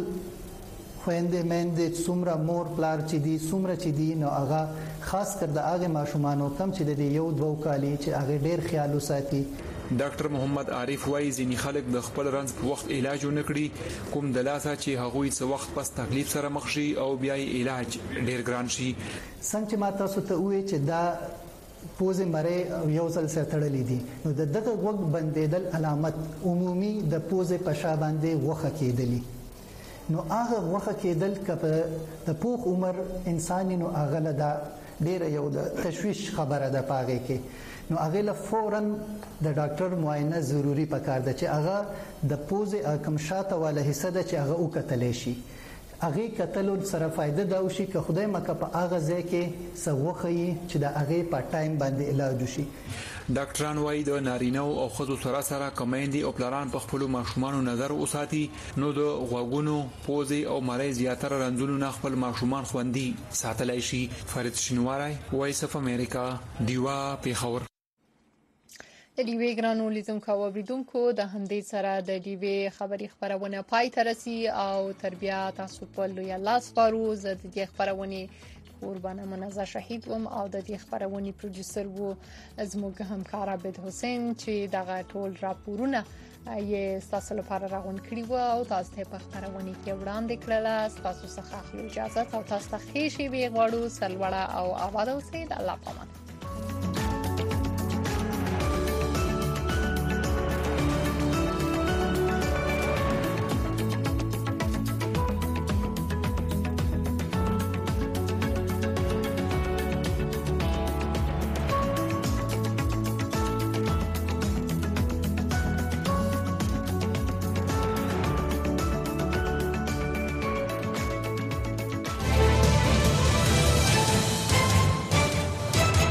خويندې مېندې څومره مور پلار چې دي څومره چې دي نو هغه خاص کر د هغه ماشومان کم چې د یو دوه کالي چې هغه ډیر خیال وساتي ډاکټر محمد عارف وايي ځینې خلک د خپل رنځ په وخت علاج ونکړي کوم د لاسه چې هغوی څه وخت پس تکلیف سره مخ شي او بیا یې علاج ډیر ګران شي څنګه چې ما تاسو ته وې چې دا پوزې مړې یو ځل سره تړلې دي نو د دغه وخت بندیدل علامت عمومي د پوزې په شا باندې وخه کېدلی نو هغه وخه کېدل کله د پوخ عمر انساني نو هغه لدا ډیر یو د تشويش خبره ده پاږي کې نو هغه له فورا د ډاکټر معاینه ضروری پکار ده چې هغه د پوزې کم شاته والا حصہ ده چې هغه وکتل شي هغه کتلو سره فائدہ دا وشي که خدای مکه په هغه ځای کې سوخی چې دا هغه په ټایم باندې علاج وشي. ډاکټران وايي د نارینه او ښځو سره سره کمیندي او پلاران په خپل ماشومان نظر وساتي نو د غوګونو پوزي او مړی زیاتره رنځونو نه خپل ماشومان خوندي ساتلای شي. فرید شینواری، وایس اف امریکا، دیوا پیښور. د دیوې ګرانو لیدونکو او اوریدونکو د همدې سره د دیوې خبري خبرونه پای ته رسي او تربیه تاسو په لوی لاس پارو. زه د دې خبرونه قربانه منزه شهید وم او د دې خبرونه پروډوسر وو زموږ همکار عبد حسین چې دغه ټول راپورونه یې تاسو لپاره راغون کړی وو او تاسو ته په خبرونه کې وړاندې کړل. تاسو څخه اجازه او تاسو ته ښه شي وي غواړو سلوړه او آباد اوسئ. د الله پامان.